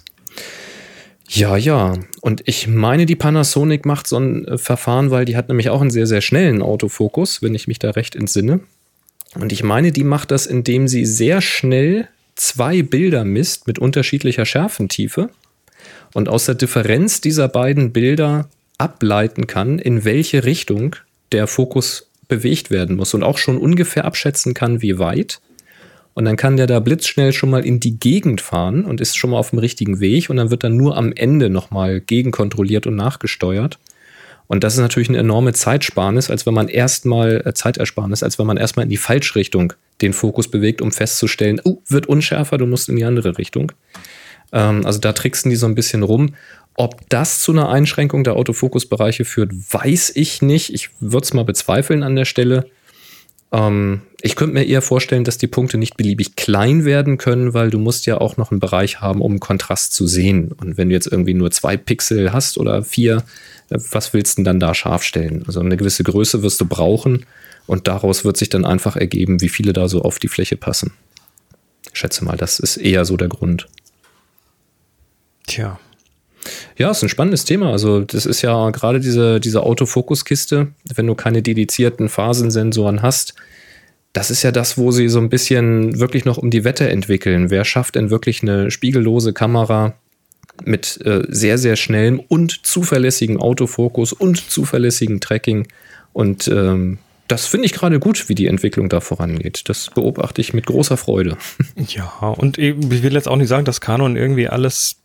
Ja. Und ich meine, die Panasonic macht so ein Verfahren, weil die hat nämlich auch einen sehr, sehr schnellen Autofokus, wenn ich mich da recht entsinne. Und ich meine, die macht das, indem sie sehr schnell 2 Bilder misst mit unterschiedlicher Schärfentiefe und aus der Differenz dieser beiden Bilder ableiten kann, in welche Richtung der Fokus bewegt werden muss und auch schon ungefähr abschätzen kann, wie weit. Und dann kann der da blitzschnell schon mal in die Gegend fahren und ist schon mal auf dem richtigen Weg und dann wird dann nur am Ende nochmal gegenkontrolliert und nachgesteuert. Und das ist natürlich eine enorme Zeitersparnis, als wenn man erstmal in die Falschrichtung den Fokus bewegt, um festzustellen, wird unschärfer, du musst in die andere Richtung. Also da tricksen die so ein bisschen rum. Ob das zu einer Einschränkung der Autofokusbereiche führt, weiß ich nicht. Ich würde es mal bezweifeln an der Stelle. Ich könnte mir eher vorstellen, dass die Punkte nicht beliebig klein werden können, weil du musst ja auch noch einen Bereich haben, um Kontrast zu sehen. Und wenn du jetzt irgendwie nur 2 Pixel hast oder 4, was willst du denn dann da scharf stellen? Also eine gewisse Größe wirst du brauchen und daraus wird sich dann einfach ergeben, wie viele da so auf die Fläche passen. Ich schätze mal, das ist eher so der Grund. Tja. Ja, ist ein spannendes Thema. Also das ist ja gerade diese Autofokuskiste, wenn du keine dedizierten Phasensensoren hast, das ist ja das, wo sie so ein bisschen wirklich noch um die Wette entwickeln. Wer schafft denn wirklich eine spiegellose Kamera mit sehr, sehr schnellem und zuverlässigen Autofokus und zuverlässigen Tracking? Und das finde ich gerade gut, wie die Entwicklung da vorangeht. Das beobachte ich mit großer Freude. Ja, und ich will jetzt auch nicht sagen, dass Canon irgendwie alles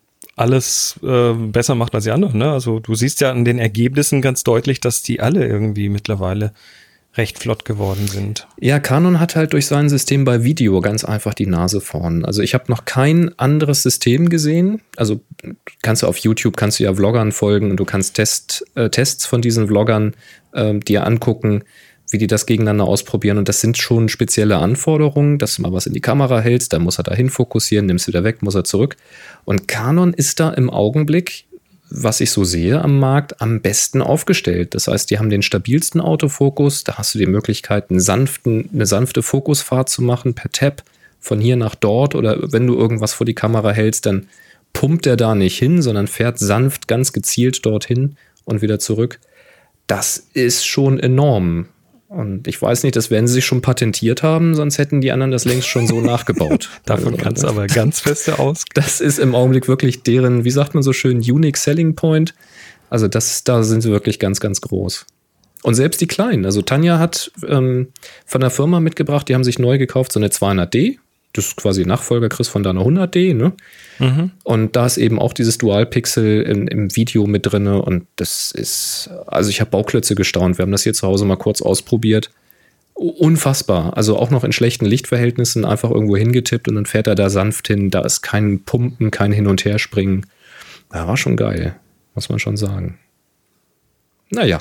besser macht als die anderen, ne? Also du siehst ja an den Ergebnissen ganz deutlich, dass die alle irgendwie mittlerweile recht flott geworden sind. Ja, Canon hat halt durch sein System bei Video ganz einfach die Nase vorn. Also ich habe noch kein anderes System gesehen. Also kannst du auf YouTube, kannst du ja Vloggern folgen und du kannst Tests von diesen Vloggern dir angucken, wie die das gegeneinander ausprobieren. Und das sind schon spezielle Anforderungen, dass du mal was in die Kamera hältst, dann muss er da hin fokussieren, nimmst wieder weg, muss er zurück. Und Canon ist da im Augenblick, was ich so sehe am Markt, am besten aufgestellt. Das heißt, die haben den stabilsten Autofokus, da hast du die Möglichkeit, eine sanfte Fokusfahrt zu machen per Tab von hier nach dort, oder wenn du irgendwas vor die Kamera hältst, dann pumpt er da nicht hin, sondern fährt sanft, ganz gezielt dorthin und wieder zurück. Das ist schon enorm. Und ich weiß nicht, das werden sie sich schon patentiert haben, sonst hätten die anderen das längst schon so nachgebaut. Davon kannst du aber ganz feste aus. Das ist im Augenblick wirklich deren, wie sagt man so schön, Unique Selling Point. Also da sind sie wirklich ganz, ganz groß. Und selbst die Kleinen. Also Tanja hat von der Firma mitgebracht, die haben sich neu gekauft, so eine 200D. Das ist quasi Nachfolger, Chris, von deiner 100D, ne? Mhm. Und da ist eben auch dieses Dual-Pixel im Video mit drin. Und das ist, also ich habe Bauklötze gestaunt. Wir haben das hier zu Hause mal kurz ausprobiert. Unfassbar. Also auch noch in schlechten Lichtverhältnissen einfach irgendwo hingetippt und dann fährt er da sanft hin. Da ist kein Pumpen, kein Hin- und Herspringen. Ja, war schon geil, muss man schon sagen. Naja.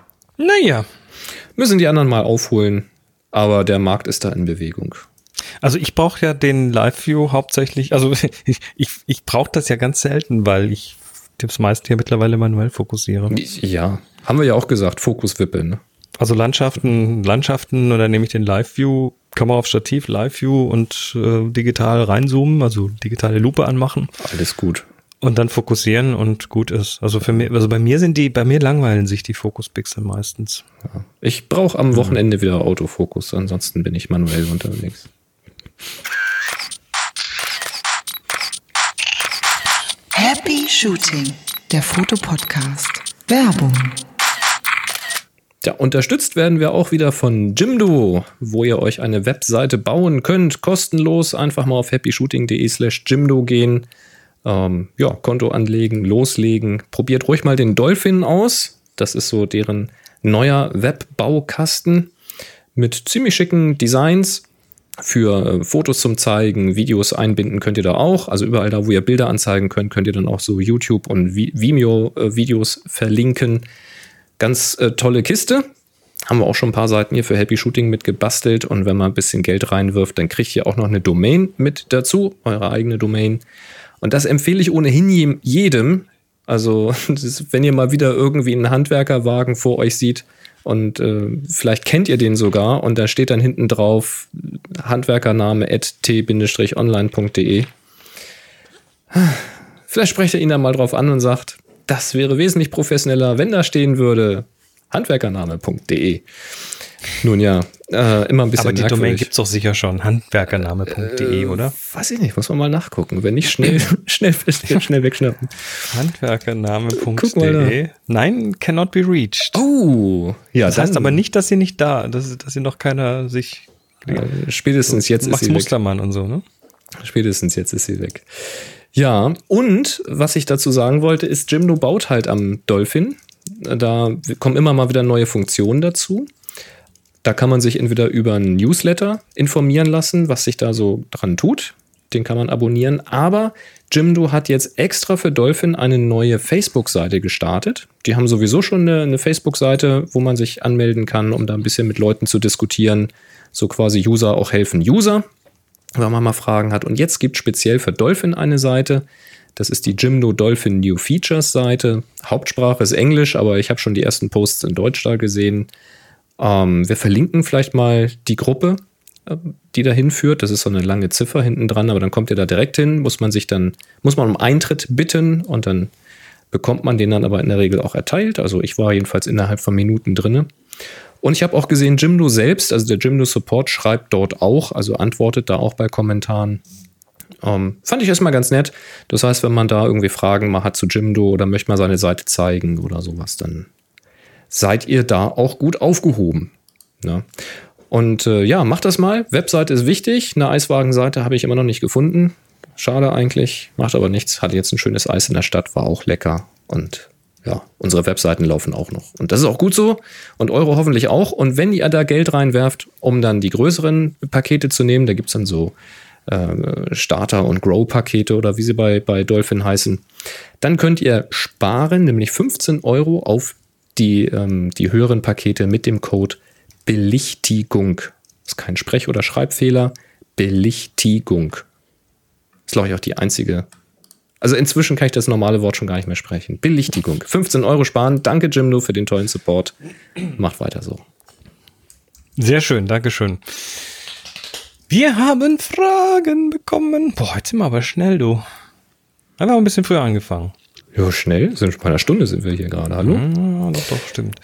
Müssen die anderen mal aufholen. Aber der Markt ist da in Bewegung. Also ich brauche ja den Live-View hauptsächlich, also ich brauche das ja ganz selten, weil ich das meiste hier mittlerweile manuell fokussiere. Ja, haben wir ja auch gesagt, Fokuswippe, ne? Also Landschaften, und dann nehme ich den Live-View, Kamera auf Stativ, Live-View und digital reinzoomen, also digitale Lupe anmachen. Alles gut. Und dann fokussieren und gut ist. Also bei mir langweilen sich die Fokuspixel meistens. Ja. Ich brauche am Wochenende wieder Autofokus, ansonsten bin ich manuell unterwegs. Happy Shooting, der Fotopodcast. Werbung. Ja, unterstützt werden wir auch wieder von Jimdo, wo ihr euch eine Webseite bauen könnt, kostenlos. Einfach mal auf happyshooting.de/Jimdo gehen. Konto anlegen, loslegen. Probiert ruhig mal den Dolphin aus. Das ist so deren neuer Webbaukasten mit ziemlich schicken Designs. Für Fotos zum Zeigen, Videos einbinden könnt ihr da auch. Also überall da, wo ihr Bilder anzeigen könnt, könnt ihr dann auch so YouTube- und Vimeo-Videos verlinken. Ganz tolle Kiste. Haben wir auch schon ein paar Seiten hier für Happy Shooting mit gebastelt. Und wenn man ein bisschen Geld reinwirft, dann kriegt ihr auch noch eine Domain mit dazu, eure eigene Domain. Und das empfehle ich ohnehin jedem. Also wenn ihr mal wieder irgendwie einen Handwerkerwagen vor euch seht, und vielleicht kennt ihr den sogar und da steht dann hinten drauf handwerkername@t-online.de. Vielleicht sprecht ihr ihn dann mal drauf an und sagt, das wäre wesentlich professioneller, wenn da stehen würde handwerkername.de. Nun ja, immer ein bisschen. Aber die Domain gibt es doch sicher schon, handwerkername.de, oder? Weiß ich nicht, muss man mal nachgucken. Wenn nicht, schnell wegschnappen. Handwerkername.de. Nein, cannot be reached. Oh, ja. Das heißt aber nicht, dass sie nicht dass sie noch keiner sich. Spätestens jetzt ist sie weg. Max Mustermann und so, ne? Spätestens jetzt ist sie weg. Ja, und was ich dazu sagen wollte, ist, Jimdo baut halt am Dolphin. Da kommen immer mal wieder neue Funktionen dazu. Da kann man sich entweder über einen Newsletter informieren lassen, was sich da so dran tut. Den kann man abonnieren. Aber Jimdo hat jetzt extra für Dolphin eine neue Facebook-Seite gestartet. Die haben sowieso schon eine Facebook-Seite, wo man sich anmelden kann, um da ein bisschen mit Leuten zu diskutieren. So quasi User auch helfen User, wenn man mal Fragen hat. Und jetzt gibt es speziell für Dolphin eine Seite. Das ist die Jimdo Dolphin New Features Seite. Hauptsprache ist Englisch, aber ich habe schon die ersten Posts in Deutsch da gesehen. Wir verlinken vielleicht mal die Gruppe, die dahin führt. Das ist so eine lange Ziffer hinten dran, aber dann kommt ihr da direkt hin, muss man um Eintritt bitten und dann bekommt man den dann aber in der Regel auch erteilt. Also ich war jedenfalls innerhalb von Minuten drinne. Und ich habe auch gesehen, Jimdo selbst, also der Jimdo Support schreibt dort auch, also antwortet da auch bei Kommentaren. Fand ich erstmal ganz nett. Das heißt, wenn man da irgendwie Fragen mal hat zu Jimdo oder möchte mal seine Seite zeigen oder sowas, dann seid ihr da auch gut aufgehoben. Ja. Und macht das mal. Webseite ist wichtig. Eine Eiswagenseite habe ich immer noch nicht gefunden. Schade eigentlich. Macht aber nichts. Hatte jetzt ein schönes Eis in der Stadt, war auch lecker. Und ja, unsere Webseiten laufen auch noch. Und das ist auch gut so. Und eure hoffentlich auch. Und wenn ihr da Geld reinwerft, um dann die größeren Pakete zu nehmen, da gibt es dann so Starter- und Grow-Pakete oder wie sie bei Dolphin heißen, dann könnt ihr sparen, nämlich 15 € auf die höheren Pakete mit dem Code Belichtigung. Das ist kein Sprech- oder Schreibfehler. Belichtigung. Das ist, glaube ich, auch die einzige. Also inzwischen kann ich das normale Wort schon gar nicht mehr sprechen. Belichtigung. 15 € sparen. Danke, Jimdo, für den tollen Support. Macht weiter so. Sehr schön, Dankeschön. Wir haben Fragen bekommen. Boah, jetzt sind wir aber schnell, du. Einfach ein bisschen früher angefangen. Ja, schnell. Sind schon bei einer Stunde sind wir hier gerade. Hallo? Ja, doch, stimmt.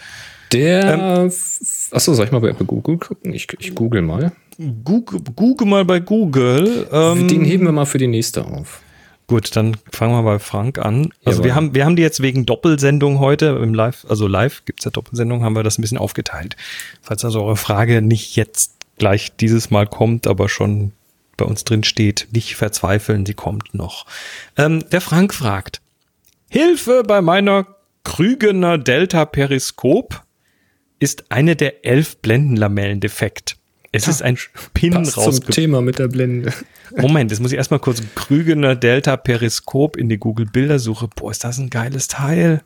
Achso, soll ich mal bei Google gucken? Ich google mal. Google mal bei Google. Den heben wir mal für die nächste auf. Gut, dann fangen wir bei Frank an. Also Ja, wir haben die jetzt wegen Doppelsendung heute im Live, also live gibt's ja Doppelsendung, haben wir das ein bisschen aufgeteilt. Falls also eure Frage nicht jetzt gleich dieses Mal kommt, aber schon bei uns drin steht, nicht verzweifeln, sie kommt noch. Der Frank fragt, Hilfe bei meiner Krügener Delta Periskop ist eine der 11 Blendenlamellen defekt. Es ist ein Pin Zum Thema mit der Blende. Moment, jetzt muss ich erstmal kurz Krügener Delta Periskop in die Google-Bildersuche. Boah, ist das ein geiles Teil.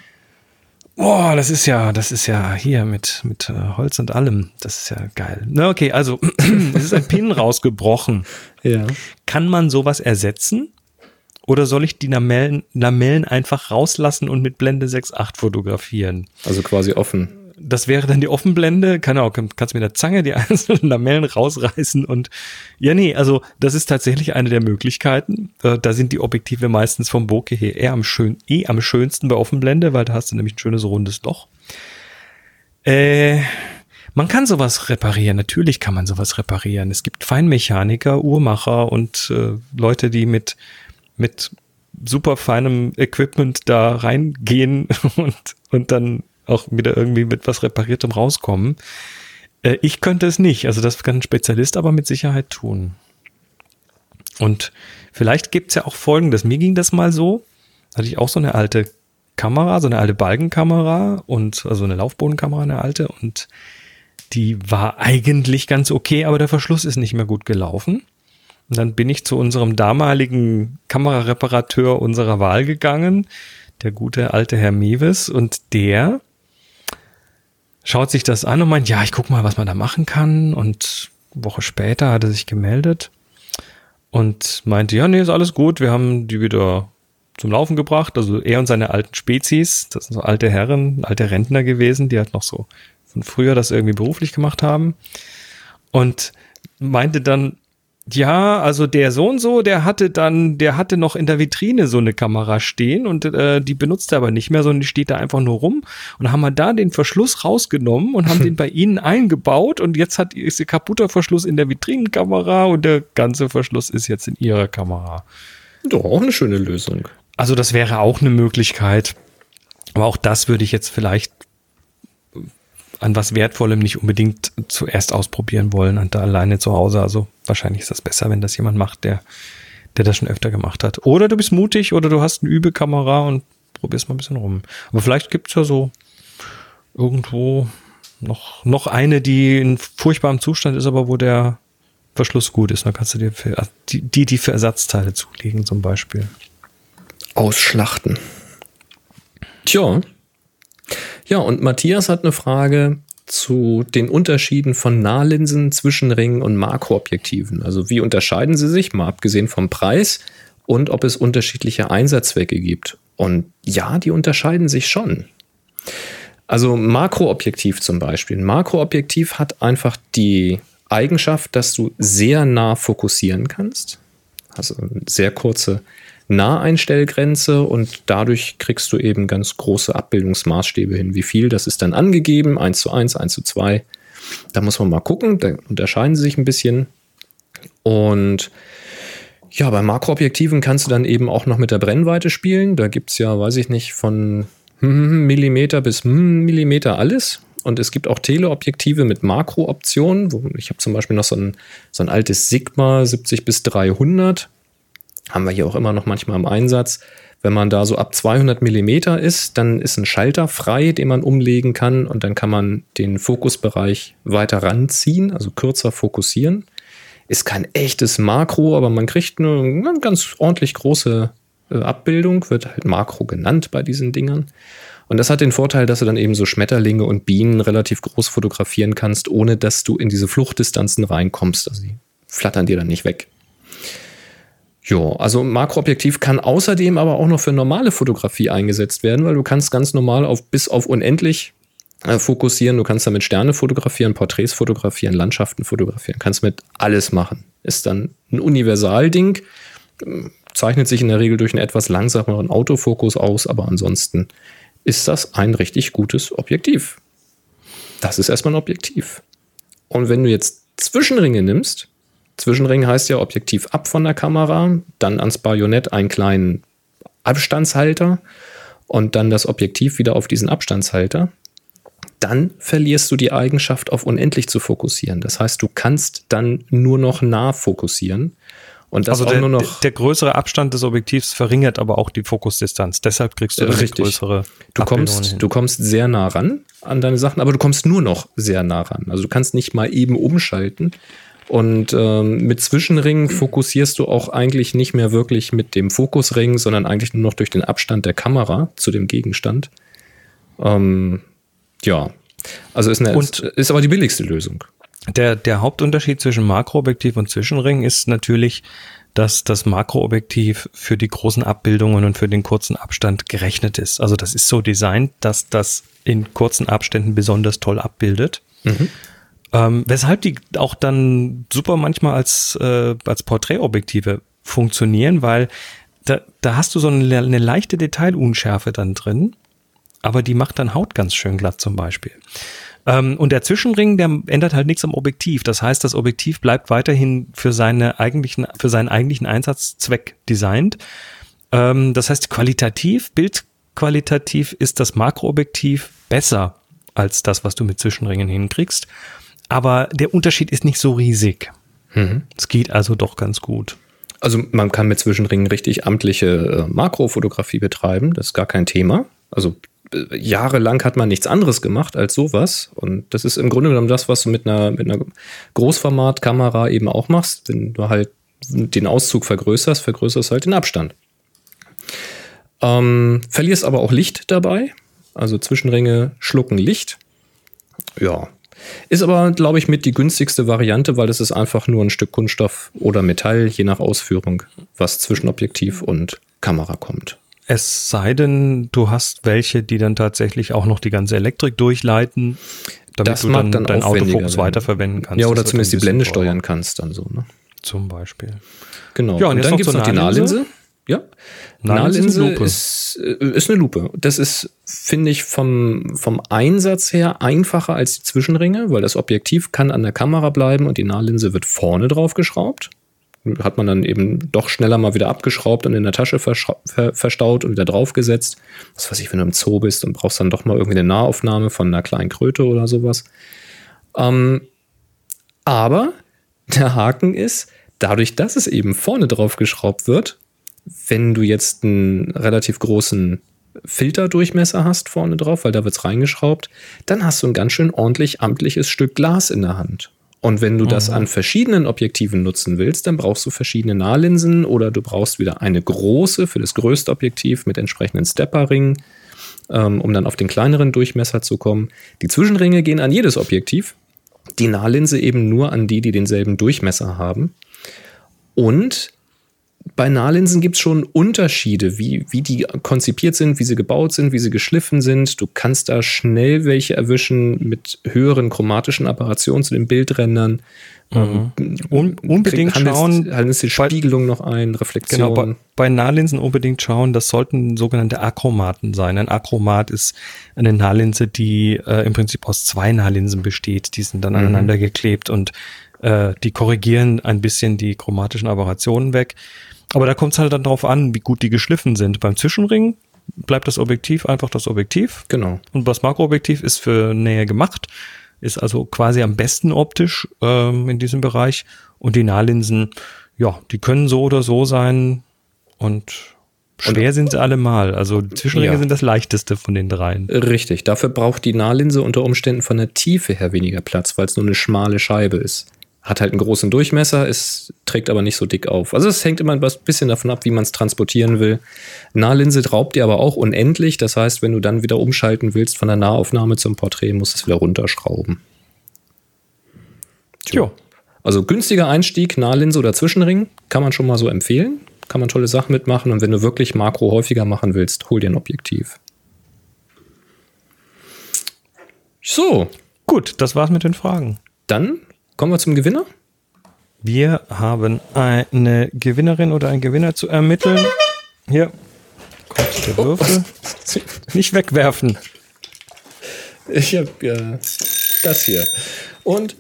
Boah, das ist ja hier mit Holz und allem. Das ist ja geil. Na, okay, also es ist ein Pin rausgebrochen. Ja. Kann man sowas ersetzen? Oder soll ich die Lamellen einfach rauslassen und mit Blende 6.8 fotografieren? Also quasi offen. Das wäre dann die Offenblende. Kannst mit der Zange die einzelnen Lamellen rausreißen und ja, nee, also das ist tatsächlich eine der Möglichkeiten. Da sind die Objektive meistens vom Bokeh her eher am schönsten bei Offenblende, weil da hast du nämlich ein schönes rundes Loch. Man kann sowas reparieren. Natürlich kann man sowas reparieren. Es gibt Feinmechaniker, Uhrmacher und Leute, die mit super feinem Equipment da reingehen und dann auch wieder irgendwie mit was Repariertem rauskommen. Ich könnte es nicht. Also das kann ein Spezialist aber mit Sicherheit tun. Und vielleicht gibt's ja auch Folgendes. Mir ging das mal so, hatte ich auch so eine alte Kamera, so eine alte Balkenkamera und also eine Laufbodenkamera, eine alte, und die war eigentlich ganz okay, aber der Verschluss ist nicht mehr gut gelaufen. Und dann bin ich zu unserem damaligen Kamerareparateur unserer Wahl gegangen, der gute alte Herr Mewes, und der schaut sich das an und meint, ja, ich guck mal, was man da machen kann. Und eine Woche später hat er sich gemeldet und meinte, ja, nee, ist alles gut, wir haben die wieder zum Laufen gebracht. Also er und seine alten Spezies, das sind so alte Herren, alte Rentner gewesen, die halt noch so von früher das irgendwie beruflich gemacht haben. Und meinte dann, ja, also der so und so, der hatte noch in der Vitrine so eine Kamera stehen und die benutzt er aber nicht mehr, sondern die steht da einfach nur rum. Und dann haben wir da den Verschluss rausgenommen und haben den bei ihnen eingebaut und jetzt ist der kaputte Verschluss in der Vitrinenkamera und der ganze Verschluss ist jetzt in ihrer Kamera. Doch, auch eine schöne Lösung. Also das wäre auch eine Möglichkeit, aber auch das würde ich jetzt vielleicht an was Wertvollem nicht unbedingt zuerst ausprobieren wollen und da alleine zu Hause. Also wahrscheinlich ist das besser, wenn das jemand macht, der das schon öfter gemacht hat. Oder du bist mutig oder du hast eine Übekamera und probierst mal ein bisschen rum. Aber vielleicht gibt's ja so irgendwo noch eine, die in furchtbarem Zustand ist, aber wo der Schraubverschluss gut ist. Dann kannst du dir die für Ersatzteile zulegen zum Beispiel. Ausschlachten. Tja. Ja, und Matthias hat eine Frage zu den Unterschieden von Nahlinsen, Zwischenringen und Makroobjektiven. Also wie unterscheiden sie sich, mal abgesehen vom Preis, und ob es unterschiedliche Einsatzzwecke gibt. Und ja, die unterscheiden sich schon. Also Makroobjektiv zum Beispiel. Ein Makroobjektiv hat einfach die Eigenschaft, dass du sehr nah fokussieren kannst. Also eine sehr kurze Naheinstellgrenze und dadurch kriegst du eben ganz große Abbildungsmaßstäbe hin. Wie viel, das ist dann angegeben, 1:1, 1:2. Da muss man mal gucken, da unterscheiden sie sich ein bisschen. Und ja, bei Makroobjektiven kannst du dann eben auch noch mit der Brennweite spielen. Da gibt es ja, weiß ich nicht, von Millimeter bis Millimeter alles. Und es gibt auch Teleobjektive mit Makrooptionen. Ich habe zum Beispiel noch so ein altes Sigma 70-300. Haben wir hier auch immer noch manchmal im Einsatz. Wenn man da so ab 200 Millimeter ist, dann ist ein Schalter frei, den man umlegen kann. Und dann kann man den Fokusbereich weiter ranziehen, also kürzer fokussieren. Ist kein echtes Makro, aber man kriegt eine ganz ordentlich große Abbildung. Wird halt Makro genannt bei diesen Dingern. Und das hat den Vorteil, dass du dann eben so Schmetterlinge und Bienen relativ groß fotografieren kannst, ohne dass du in diese Fluchtdistanzen reinkommst. Also die flattern dir dann nicht weg. Jo, also Makroobjektiv kann außerdem aber auch noch für normale Fotografie eingesetzt werden, weil du kannst ganz normal bis auf unendlich fokussieren. Du kannst damit Sterne fotografieren, Porträts fotografieren, Landschaften fotografieren. Kannst mit alles machen. Ist dann ein Universalding, zeichnet sich in der Regel durch einen etwas langsameren Autofokus aus, aber ansonsten ist das ein richtig gutes Objektiv. Das ist erstmal ein Objektiv. Und wenn du jetzt Zwischenringe nimmst, Zwischenring heißt ja Objektiv ab von der Kamera, dann ans Bajonett einen kleinen Abstandshalter und dann das Objektiv wieder auf diesen Abstandshalter, dann verlierst du die Eigenschaft, auf unendlich zu fokussieren. Das heißt, du kannst dann nur noch nah fokussieren. Und das also auch nur noch. Der größere Abstand des Objektivs verringert aber auch die Fokusdistanz. Deshalb kriegst du eine größere Abbildung hin. Du kommst sehr nah ran an deine Sachen, aber du kommst nur noch sehr nah ran. Also du kannst nicht mal eben umschalten. Und mit Zwischenringen fokussierst du auch eigentlich nicht mehr wirklich mit dem Fokusring, sondern eigentlich nur noch durch den Abstand der Kamera zu dem Gegenstand. Ja, also ist aber die billigste Lösung. Der Hauptunterschied zwischen Makroobjektiv und Zwischenring ist natürlich, dass das Makroobjektiv für die großen Abbildungen und für den kurzen Abstand gerechnet ist. Also das ist so designt, dass das in kurzen Abständen besonders toll abbildet. Weshalb die auch dann super manchmal als Porträtobjektive funktionieren, weil da hast du so eine leichte Detailunschärfe dann drin, aber die macht dann Haut ganz schön glatt zum Beispiel. Und der Zwischenring, der ändert halt nichts am Objektiv. Das heißt, das Objektiv bleibt weiterhin für seinen eigentlichen Einsatzzweck designt. Das heißt, bildqualitativ ist das Makroobjektiv besser als das, was du mit Zwischenringen hinkriegst. Aber der Unterschied ist nicht so riesig. Es geht also doch ganz gut. Also man kann mit Zwischenringen richtig amtliche Makrofotografie betreiben. Das ist gar kein Thema. Also jahrelang hat man nichts anderes gemacht als sowas. Und das ist im Grunde genommen das, was du mit einer Großformatkamera eben auch machst. Wenn du halt den Auszug vergrößerst halt den Abstand. Verlierst aber auch Licht dabei. Also Zwischenringe schlucken Licht. Ja. Ist aber, glaube ich, mit die günstigste Variante, weil das ist einfach nur ein Stück Kunststoff oder Metall, je nach Ausführung, was zwischen Objektiv und Kamera kommt. Es sei denn, du hast welche, die dann tatsächlich auch noch die ganze Elektrik durchleiten, damit das du dann deinen Autofokus werden. Weiterverwenden kannst. Ja, oder zumindest die Blende steuern kannst dann so, ne? Zum Beispiel. Genau. Ja, und dann gibt es noch die Nahlinse. Ja, Nahlinse ist eine Lupe. Das ist, finde ich, vom Einsatz her einfacher als die Zwischenringe, weil das Objektiv kann an der Kamera bleiben und die Nahlinse wird vorne drauf geschraubt. Hat man dann eben doch schneller mal wieder abgeschraubt und in der Tasche verstaut und wieder draufgesetzt. Was weiß ich, wenn du im Zoo bist und brauchst dann doch mal irgendwie eine Nahaufnahme von einer kleinen Kröte oder sowas. Aber der Haken ist, dadurch, dass es eben vorne drauf geschraubt wird, wenn du jetzt einen relativ großen Filterdurchmesser hast vorne drauf, weil da wird es reingeschraubt, dann hast du ein ganz schön ordentlich amtliches Stück Glas in der Hand. Und wenn du das an verschiedenen Objektiven nutzen willst, dann brauchst du verschiedene Nahlinsen oder du brauchst wieder eine große für das größte Objektiv mit entsprechenden Stepperringen, um dann auf den kleineren Durchmesser zu kommen. Die Zwischenringe gehen an jedes Objektiv, die Nahlinse eben nur an die denselben Durchmesser haben. Und bei Nahlinsen gibt es schon Unterschiede, wie die konzipiert sind, wie sie gebaut sind, wie sie geschliffen sind. Du kannst da schnell welche erwischen mit höheren chromatischen Apparationen zu den Bildrändern. Unbedingt schauen. Handelt die Spiegelung noch ein, Reflexion. Genau, bei Nahlinsen unbedingt schauen, das sollten sogenannte Achromaten sein. Ein Achromat ist eine Nahlinse, die im Prinzip aus 2 Nahlinsen besteht. Die sind dann aneinander geklebt und die korrigieren ein bisschen die chromatischen Aberrationen weg. Aber da kommt es halt dann drauf an, wie gut die geschliffen sind. Beim Zwischenring bleibt das Objektiv einfach das Objektiv. Genau. Und das Makroobjektiv ist für Nähe gemacht, ist also quasi am besten optisch in diesem Bereich. Und die Nahlinsen, ja, die können so oder so sein und schwer sind sie allemal. Also die Zwischenringe sind das leichteste von den 3. Richtig, dafür braucht die Nahlinse unter Umständen von der Tiefe her weniger Platz, weil es nur eine schmale Scheibe ist. Hat halt einen großen Durchmesser, trägt aber nicht so dick auf. Also es hängt immer ein bisschen davon ab, wie man es transportieren will. Nahlinse raubt dir aber auch unendlich. Das heißt, wenn du dann wieder umschalten willst von der Nahaufnahme zum Porträt, musst du es wieder runterschrauben. Jo. Also günstiger Einstieg, Nahlinse oder Zwischenring, kann man schon mal so empfehlen. Kann man tolle Sachen mitmachen. Und wenn du wirklich Makro häufiger machen willst, hol dir ein Objektiv. So. Gut, das war's mit den Fragen. Dann kommen wir zum Gewinner. Wir haben eine Gewinnerin oder einen Gewinner zu ermitteln. Hier kommt der Würfel. Nicht wegwerfen. Ich habe das hier. Und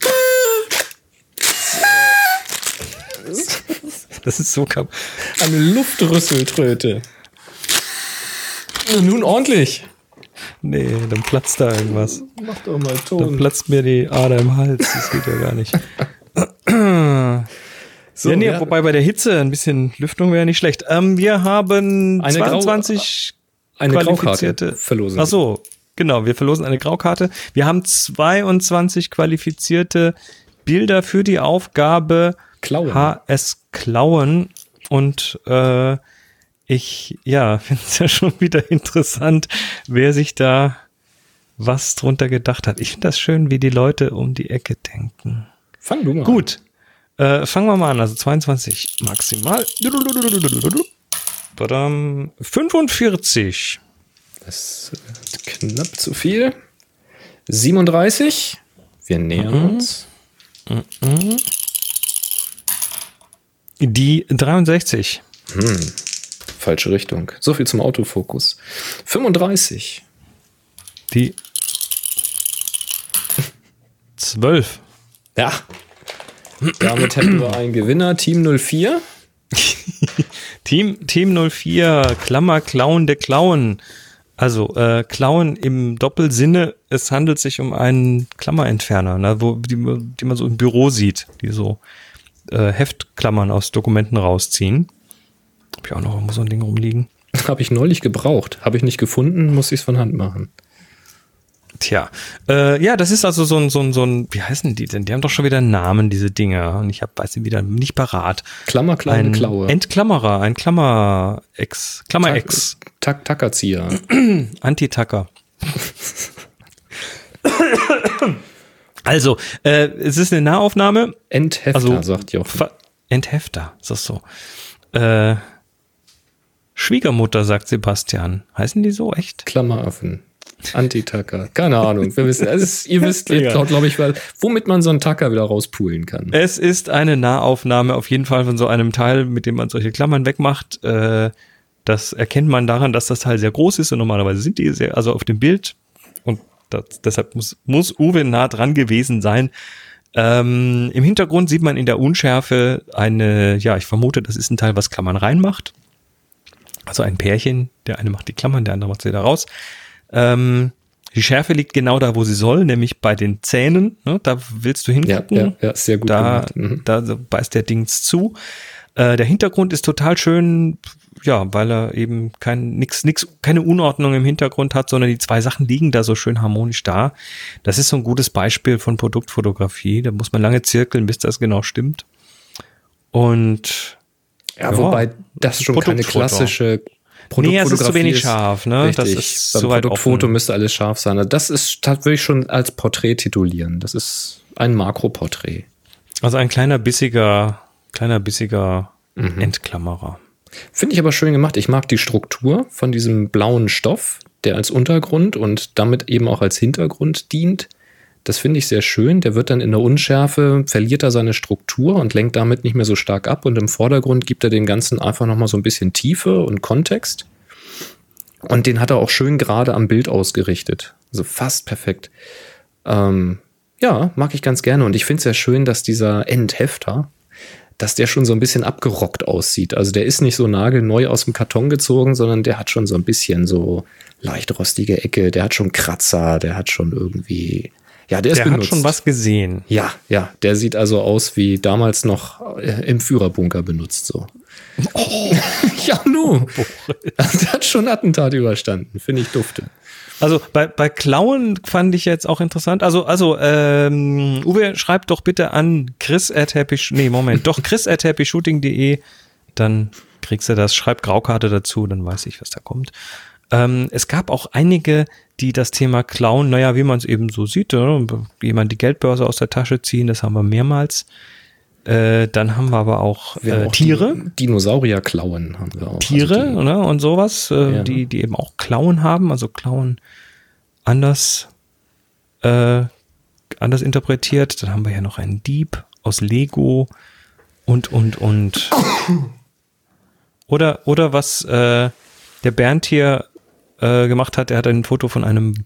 das ist so eine Luftrüsseltröte. Nun ordentlich. Nee, dann platzt da irgendwas. Mach doch mal Ton. Dann platzt mir die Ader im Hals. Das geht ja gar nicht. So, ja, nee, wobei bei der Hitze ein bisschen Lüftung wäre nicht schlecht. Wir haben eine 22 eine qualifizierte Graukarte verlosen. Ach so, genau. Wir verlosen eine Graukarte. Wir haben 22 qualifizierte Bilder für die Aufgabe Klauen. HS Klauen. Und ich finde es ja schon wieder interessant, wer sich da was drunter gedacht hat. Ich finde das schön, wie die Leute um die Ecke denken. Fang du mal Gut, fangen wir mal an. Also 22 maximal. 45. Das ist knapp zu viel. 37. Wir nähern uns. Die 63. Falsche Richtung. So viel zum Autofokus. 35. Die 12. Ja. Damit hätten wir einen Gewinner. Team 04. Team 04. Klammer Klauen der Klauen. Also Klauen im Doppelsinne. Es handelt sich um einen Klammerentferner, ne, die man so im Büro sieht, die so Heftklammern aus Dokumenten rausziehen. Hab ich auch noch irgendwo so ein Ding rumliegen. Habe ich neulich gebraucht. Habe ich nicht gefunden, muss ich es von Hand machen. Tja, das ist also so ein, wie heißen die denn? Die haben doch schon wieder einen Namen, diese Dinger. Und weiß sie wieder nicht parat. Klammerklaue, Klaue. Entklammerer, ein Klammer-Ex. Tackerzieher. Anti-Tacker. Also, es ist eine Nahaufnahme. Enthefter, sagt Jochen. Enthefter, ist das so. Schwiegermutter, sagt Sebastian. Heißen die so echt? Klammeraffen. Anti-Tacker. Keine Ahnung. Wir wissen, ihr wisst, glaube ich, womit man so einen Tacker wieder rauspulen kann. Es ist eine Nahaufnahme auf jeden Fall von so einem Teil, mit dem man solche Klammern wegmacht. Das erkennt man daran, dass das Teil sehr groß ist und normalerweise sind die also auf dem Bild. Und deshalb muss Uwe nah dran gewesen sein. Im Hintergrund sieht man in der Unschärfe ich vermute, das ist ein Teil, was Klammern reinmacht. Also ein Pärchen, der eine macht die Klammern, der andere macht sie da raus. Die Schärfe liegt genau da, wo sie soll, nämlich bei den Zähnen. Ne? Da willst du hingucken. Ja, sehr gut da, gemacht. Da beißt der Dings zu. Der Hintergrund ist total schön, weil er eben keine Unordnung im Hintergrund hat, sondern die zwei Sachen liegen da so schön harmonisch da. Das ist so ein gutes Beispiel von Produktfotografie. Da muss man lange zirkeln, bis das genau stimmt. Und wobei das schon keine klassische Produktfotografie es ist zu wenig scharf, ne? Richtig. Das ist beim so weit Produktfoto offen. müsste alles scharf sein. Also das würde ich schon als Porträt titulieren. Das ist ein Makroporträt. Also ein kleiner bissiger Endklammerer. Finde ich aber schön gemacht. Ich mag die Struktur von diesem blauen Stoff, der als Untergrund und damit eben auch als Hintergrund dient. Das finde ich sehr schön. Der wird dann in der Unschärfe, verliert er seine Struktur und lenkt damit nicht mehr so stark ab. Und im Vordergrund gibt er dem Ganzen einfach nochmal so ein bisschen Tiefe und Kontext. Und den hat er auch schön gerade am Bild ausgerichtet. Also fast perfekt. Mag ich ganz gerne. Und ich finde es sehr schön, dass dieser Endhefter, dass der schon so ein bisschen abgerockt aussieht. Also der ist nicht so nagelneu aus dem Karton gezogen, sondern der hat schon so ein bisschen so leicht rostige Ecke. Der hat schon Kratzer, der hat schon irgendwie... Ja, der hat schon was gesehen. Ja, der sieht also aus wie damals noch im Führerbunker benutzt so. Oh. Ja, der hat schon Attentat überstanden, finde ich dufte. Also bei Klauen fand ich jetzt auch interessant. Also Uwe, schreib doch bitte an chris@happyshooting.de, dann kriegst du das. Schreib Graukarte dazu, dann weiß ich, was da kommt. Es gab auch einige, die das Thema Klauen, wie man es eben so sieht, jemand die Geldbörse aus der Tasche ziehen, das haben wir mehrmals. Dann haben wir aber auch Tiere. Dinosaurier-Klauen haben wir auch. Tiere, also oder? Und sowas, die eben auch Klauen haben, also Klauen anders interpretiert. Dann haben wir ja noch einen Dieb aus Lego und. Oder was der Bernd hier gemacht hat, er hat ein Foto von einem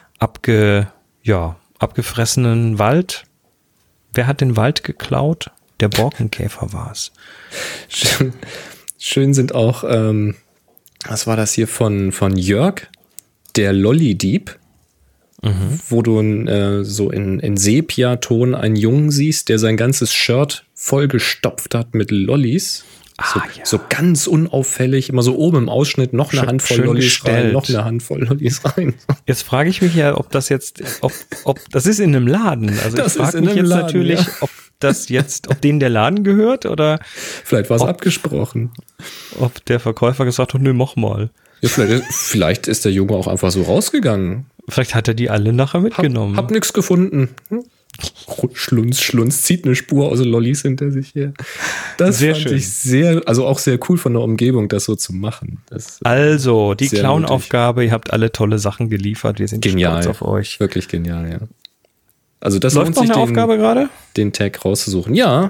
abgefressenen Wald. Wer hat den Wald geklaut? Der Borkenkäfer war es. Schön sind auch, was war das hier von Jörg? Der Lolli-Dieb, wo du so in Sepia-Ton einen Jungen siehst, der sein ganzes Shirt vollgestopft hat mit Lollis. So ganz unauffällig, immer so oben im Ausschnitt noch eine Handvoll Lollis rein, noch eine Handvoll Lollis rein. Jetzt frage ich mich ja, ob das jetzt, ob das ist in einem Laden. Also ich frage mich jetzt natürlich, ob denen der Laden gehört oder vielleicht war es abgesprochen. Ob der Verkäufer gesagt hat, mach mal. Ja, vielleicht ist der Junge auch einfach so rausgegangen. Vielleicht hat er die alle nachher mitgenommen. Hab nichts gefunden. Schlunz, zieht eine Spur aus Lollis hinter sich her. Das sehr fand schön. ich auch sehr cool von der Umgebung, das so zu machen. Also, die Clown-Aufgabe, ihr habt alle tolle Sachen geliefert, wir sind genial. stolz auf euch. Wirklich genial, ja. Also das läuft lohnt noch sich, eine Aufgabe gerade? Den Tag rauszusuchen. Ja,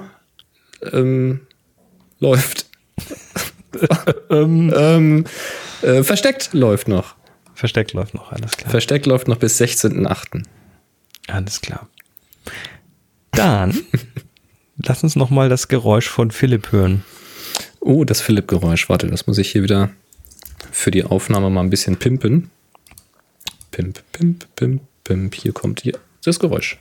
läuft. Versteckt läuft noch. Versteckt läuft noch, alles klar. Versteckt läuft noch bis 16.8. Alles klar. Dann lass uns noch mal das Geräusch von Philipp hören. Oh, das Philipp-Geräusch. Warte, das muss ich hier wieder für die Aufnahme mal ein bisschen pimpen. Pimp, pimp, pimp, pimp. Hier kommt das Geräusch.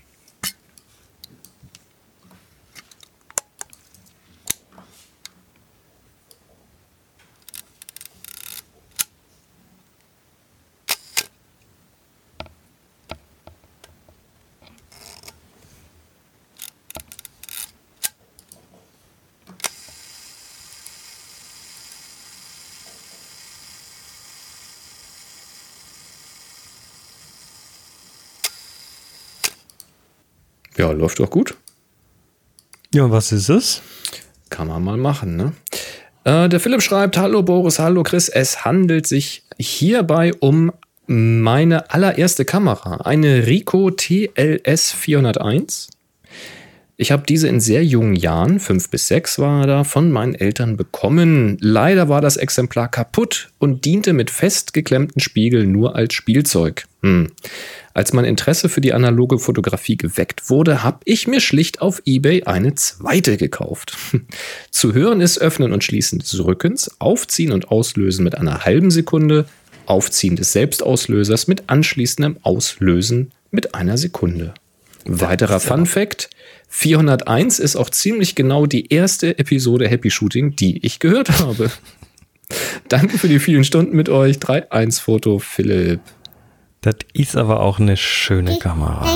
Ja, läuft doch gut. Ja, was ist es? Kann man mal machen, ne? Der Philipp schreibt, hallo Boris, hallo Chris, es handelt sich hierbei um meine allererste Kamera, eine Ricoh TLS 401. Ich habe diese in sehr jungen Jahren, 5 bis 6 war da, von meinen Eltern bekommen. Leider war das Exemplar kaputt und diente mit festgeklemmten Spiegeln nur als Spielzeug. Als mein Interesse für die analoge Fotografie geweckt wurde, habe ich mir schlicht auf eBay eine zweite gekauft. Zu hören ist Öffnen und Schließen des Rückens, Aufziehen und Auslösen mit einer halben Sekunde, Aufziehen des Selbstauslösers mit anschließendem Auslösen mit einer Sekunde. Weiterer Fun-Fact: 401 ist auch ziemlich genau die erste Episode Happy Shooting, die ich gehört habe. Danke für die vielen Stunden mit euch. 3-1-Foto, Philipp. Das ist aber auch eine schöne Kamera.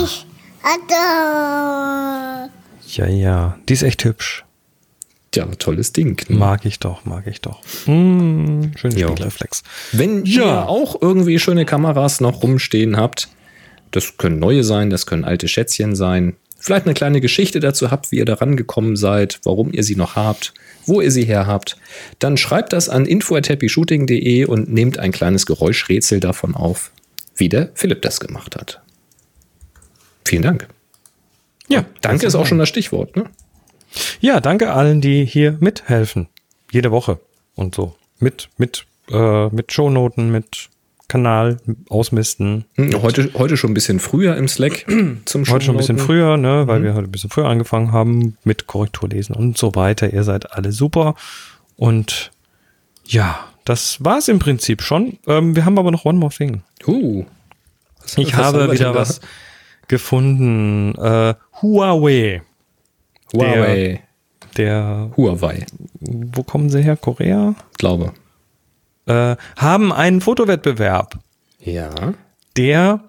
Ja, die ist echt hübsch. Tja, tolles Ding. Ne? Mag ich doch. Schöne Spiegelreflex. Wenn ihr auch irgendwie schöne Kameras noch rumstehen habt, das können neue sein, das können alte Schätzchen sein, vielleicht eine kleine Geschichte dazu habt, wie ihr da rangekommen seid, warum ihr sie noch habt, wo ihr sie her habt, dann schreibt das an info@happyshooting.de und nehmt ein kleines Geräuschrätsel davon auf, wie der Philipp das gemacht hat. Vielen Dank. Ja, danke ist auch schon das Stichwort, ne? Ja, danke allen, die hier mithelfen. Jede Woche und so. Mit Shownoten, mit Kanal ausmisten. Heute schon ein bisschen früher im Slack zum Shownoten. Heute schon ein bisschen früher, ne, weil wir heute ein bisschen früher angefangen haben mit Korrekturlesen und so weiter. Ihr seid alle super. Und ja, das war's im Prinzip schon. Wir haben aber noch one more thing. Ich habe wieder was gefunden. Huawei. Huawei. Wo kommen sie her? Korea? Glaube. Haben einen Fotowettbewerb. Ja. Der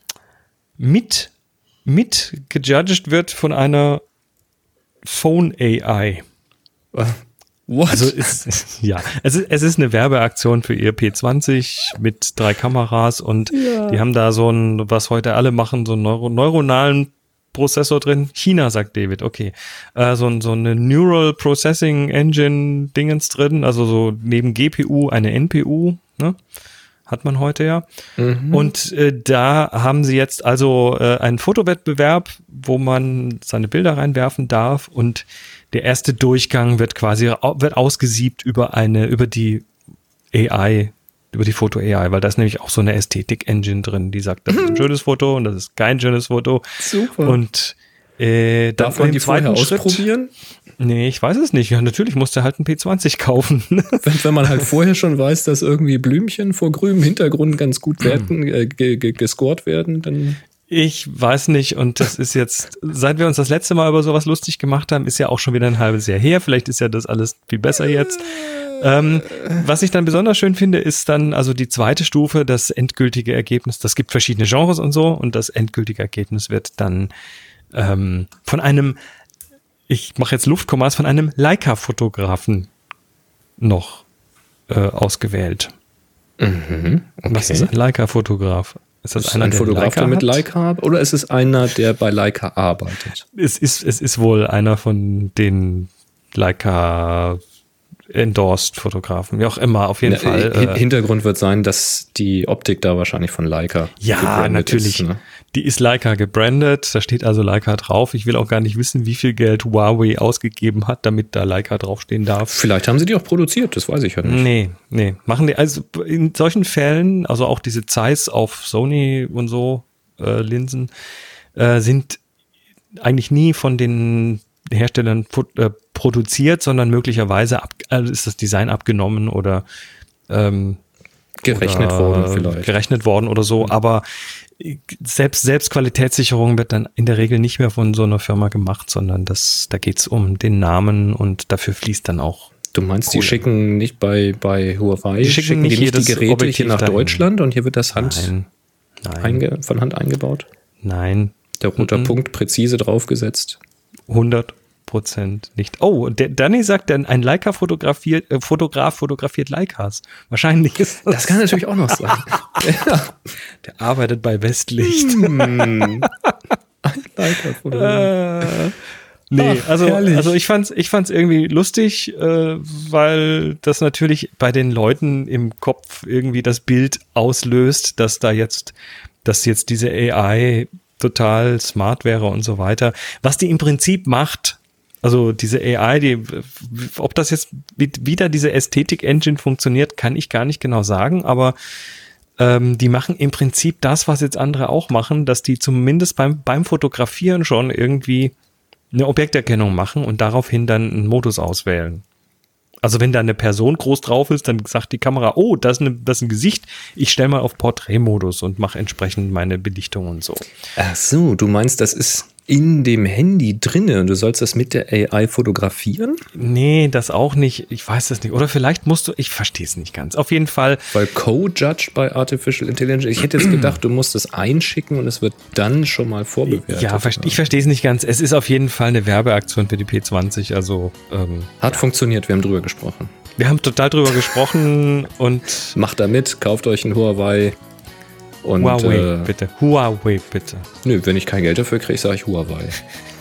mit gejudged wird von einer Phone AI. What? Also es ist eine Werbeaktion für ihr P20 mit 3 Kameras und die haben da so ein, was heute alle machen, so einen neuronalen Prozessor drin. China, sagt David, okay. So eine Neural Processing Engine Dingens drin, also so neben GPU eine NPU, ne? Hat man heute ja. Mhm. Und da haben sie jetzt also einen Fotowettbewerb, wo man seine Bilder reinwerfen darf und der erste Durchgang wird ausgesiebt über die AI, über die Foto-AI, weil da ist nämlich auch so eine Ästhetik-Engine drin, die sagt, das ist ein schönes Foto und das ist kein schönes Foto. Super. Und darf man die vorher ausprobieren? Nee, ich weiß es nicht. Ja, natürlich musst du halt einen P20 kaufen. Wenn man halt vorher schon weiß, dass irgendwie Blümchen vor grünem Hintergrund ganz gut gescored werden, dann... Ich weiß nicht, und das ist jetzt, seit wir uns das letzte Mal über sowas lustig gemacht haben, ist ja auch schon wieder ein halbes Jahr her. Vielleicht ist ja das alles viel besser jetzt. Was ich dann besonders schön finde, ist dann also die zweite Stufe, das endgültige Ergebnis. Das gibt verschiedene Genres und so, und das endgültige Ergebnis wird dann von einem, ich mache jetzt Luftkommas, von einem Leica-Fotografen noch ausgewählt. Mhm, okay. Was ist ein Leica-Fotograf? Ist das einer, ein der Fotograf, Leica der mit hat? Leica hat? Oder ist es einer, der bei Leica arbeitet? Es ist wohl einer von den Leica endorsed Fotografen, wie auch immer, auf jeden Fall. Hintergrund wird sein, dass die Optik da wahrscheinlich von Leica ja, natürlich. ist, ne? Die ist Leica gebrandet, da steht also Leica drauf. Ich will auch gar nicht wissen, wie viel Geld Huawei ausgegeben hat, damit da Leica draufstehen darf. Vielleicht haben sie die auch produziert, das weiß ich ja nicht. Nee. Machen die, also in solchen Fällen, also auch diese Zeiss auf Sony und so Linsen, sind eigentlich nie von den Herstellern produziert, sondern möglicherweise ist das Design abgenommen oder gerechnet worden oder so, aber selbst Qualitätssicherung wird dann in der Regel nicht mehr von so einer Firma gemacht, sondern da geht's um den Namen und dafür fließt dann auch. Du meinst, die schicken nicht bei Huawei, die schicken nicht die Geräte hier nach Deutschland und hier wird das Nein. von Hand eingebaut? Nein. Der rote Punkt präzise draufgesetzt? 100% nicht. Oh, Danny sagt, ein Leica-Fotograf fotografiert Leicas. Wahrscheinlich ist das kann natürlich auch noch sein. Ja. Der arbeitet bei Westlicht. Ein Leica-Fotograf. Nee, also ich fand's irgendwie lustig, weil das natürlich bei den Leuten im Kopf irgendwie das Bild auslöst, dass jetzt diese AI total smart wäre und so weiter. Was die im Prinzip macht, also diese AI, ob das jetzt wieder diese Ästhetik-Engine funktioniert, kann ich gar nicht genau sagen, aber die machen im Prinzip das, was jetzt andere auch machen, dass die zumindest beim Fotografieren schon irgendwie eine Objekterkennung machen und daraufhin dann einen Modus auswählen. Also wenn da eine Person groß drauf ist, dann sagt die Kamera, oh, das ist ein Gesicht, ich stelle mal auf Porträtmodus und mache entsprechend meine Belichtung und so. Ach so, du meinst, das ist in dem Handy drinne und du sollst das mit der AI fotografieren? Nee, das auch nicht. Ich weiß das nicht. Oder vielleicht musst du, ich verstehe es nicht ganz. Auf jeden Fall. Weil Co-Judge bei Artificial Intelligence, ich hätte jetzt gedacht, du musst es einschicken und es wird dann schon mal vorbewertet. Ja, ich verstehe es nicht ganz. Es ist auf jeden Fall eine Werbeaktion für die P20. Also hat funktioniert, wir haben drüber gesprochen. Wir haben total drüber gesprochen und macht da mit, kauft euch ein Huawei. Und, Huawei, bitte. Huawei, bitte. Nö, wenn ich kein Geld dafür kriege, sage ich Huawei.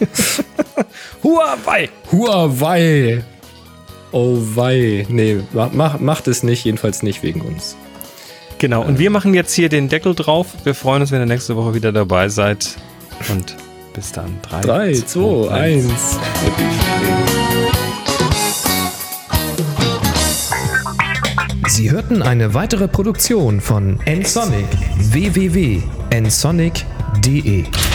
Huawei! Huawei! Oh wei. Nee, macht es nicht, jedenfalls nicht wegen uns. Genau, und wir machen jetzt hier den Deckel drauf. Wir freuen uns, wenn ihr nächste Woche wieder dabei seid. Und bis dann. 3, 2, 1. Sie hörten eine weitere Produktion von nsonic. www.nsonic.de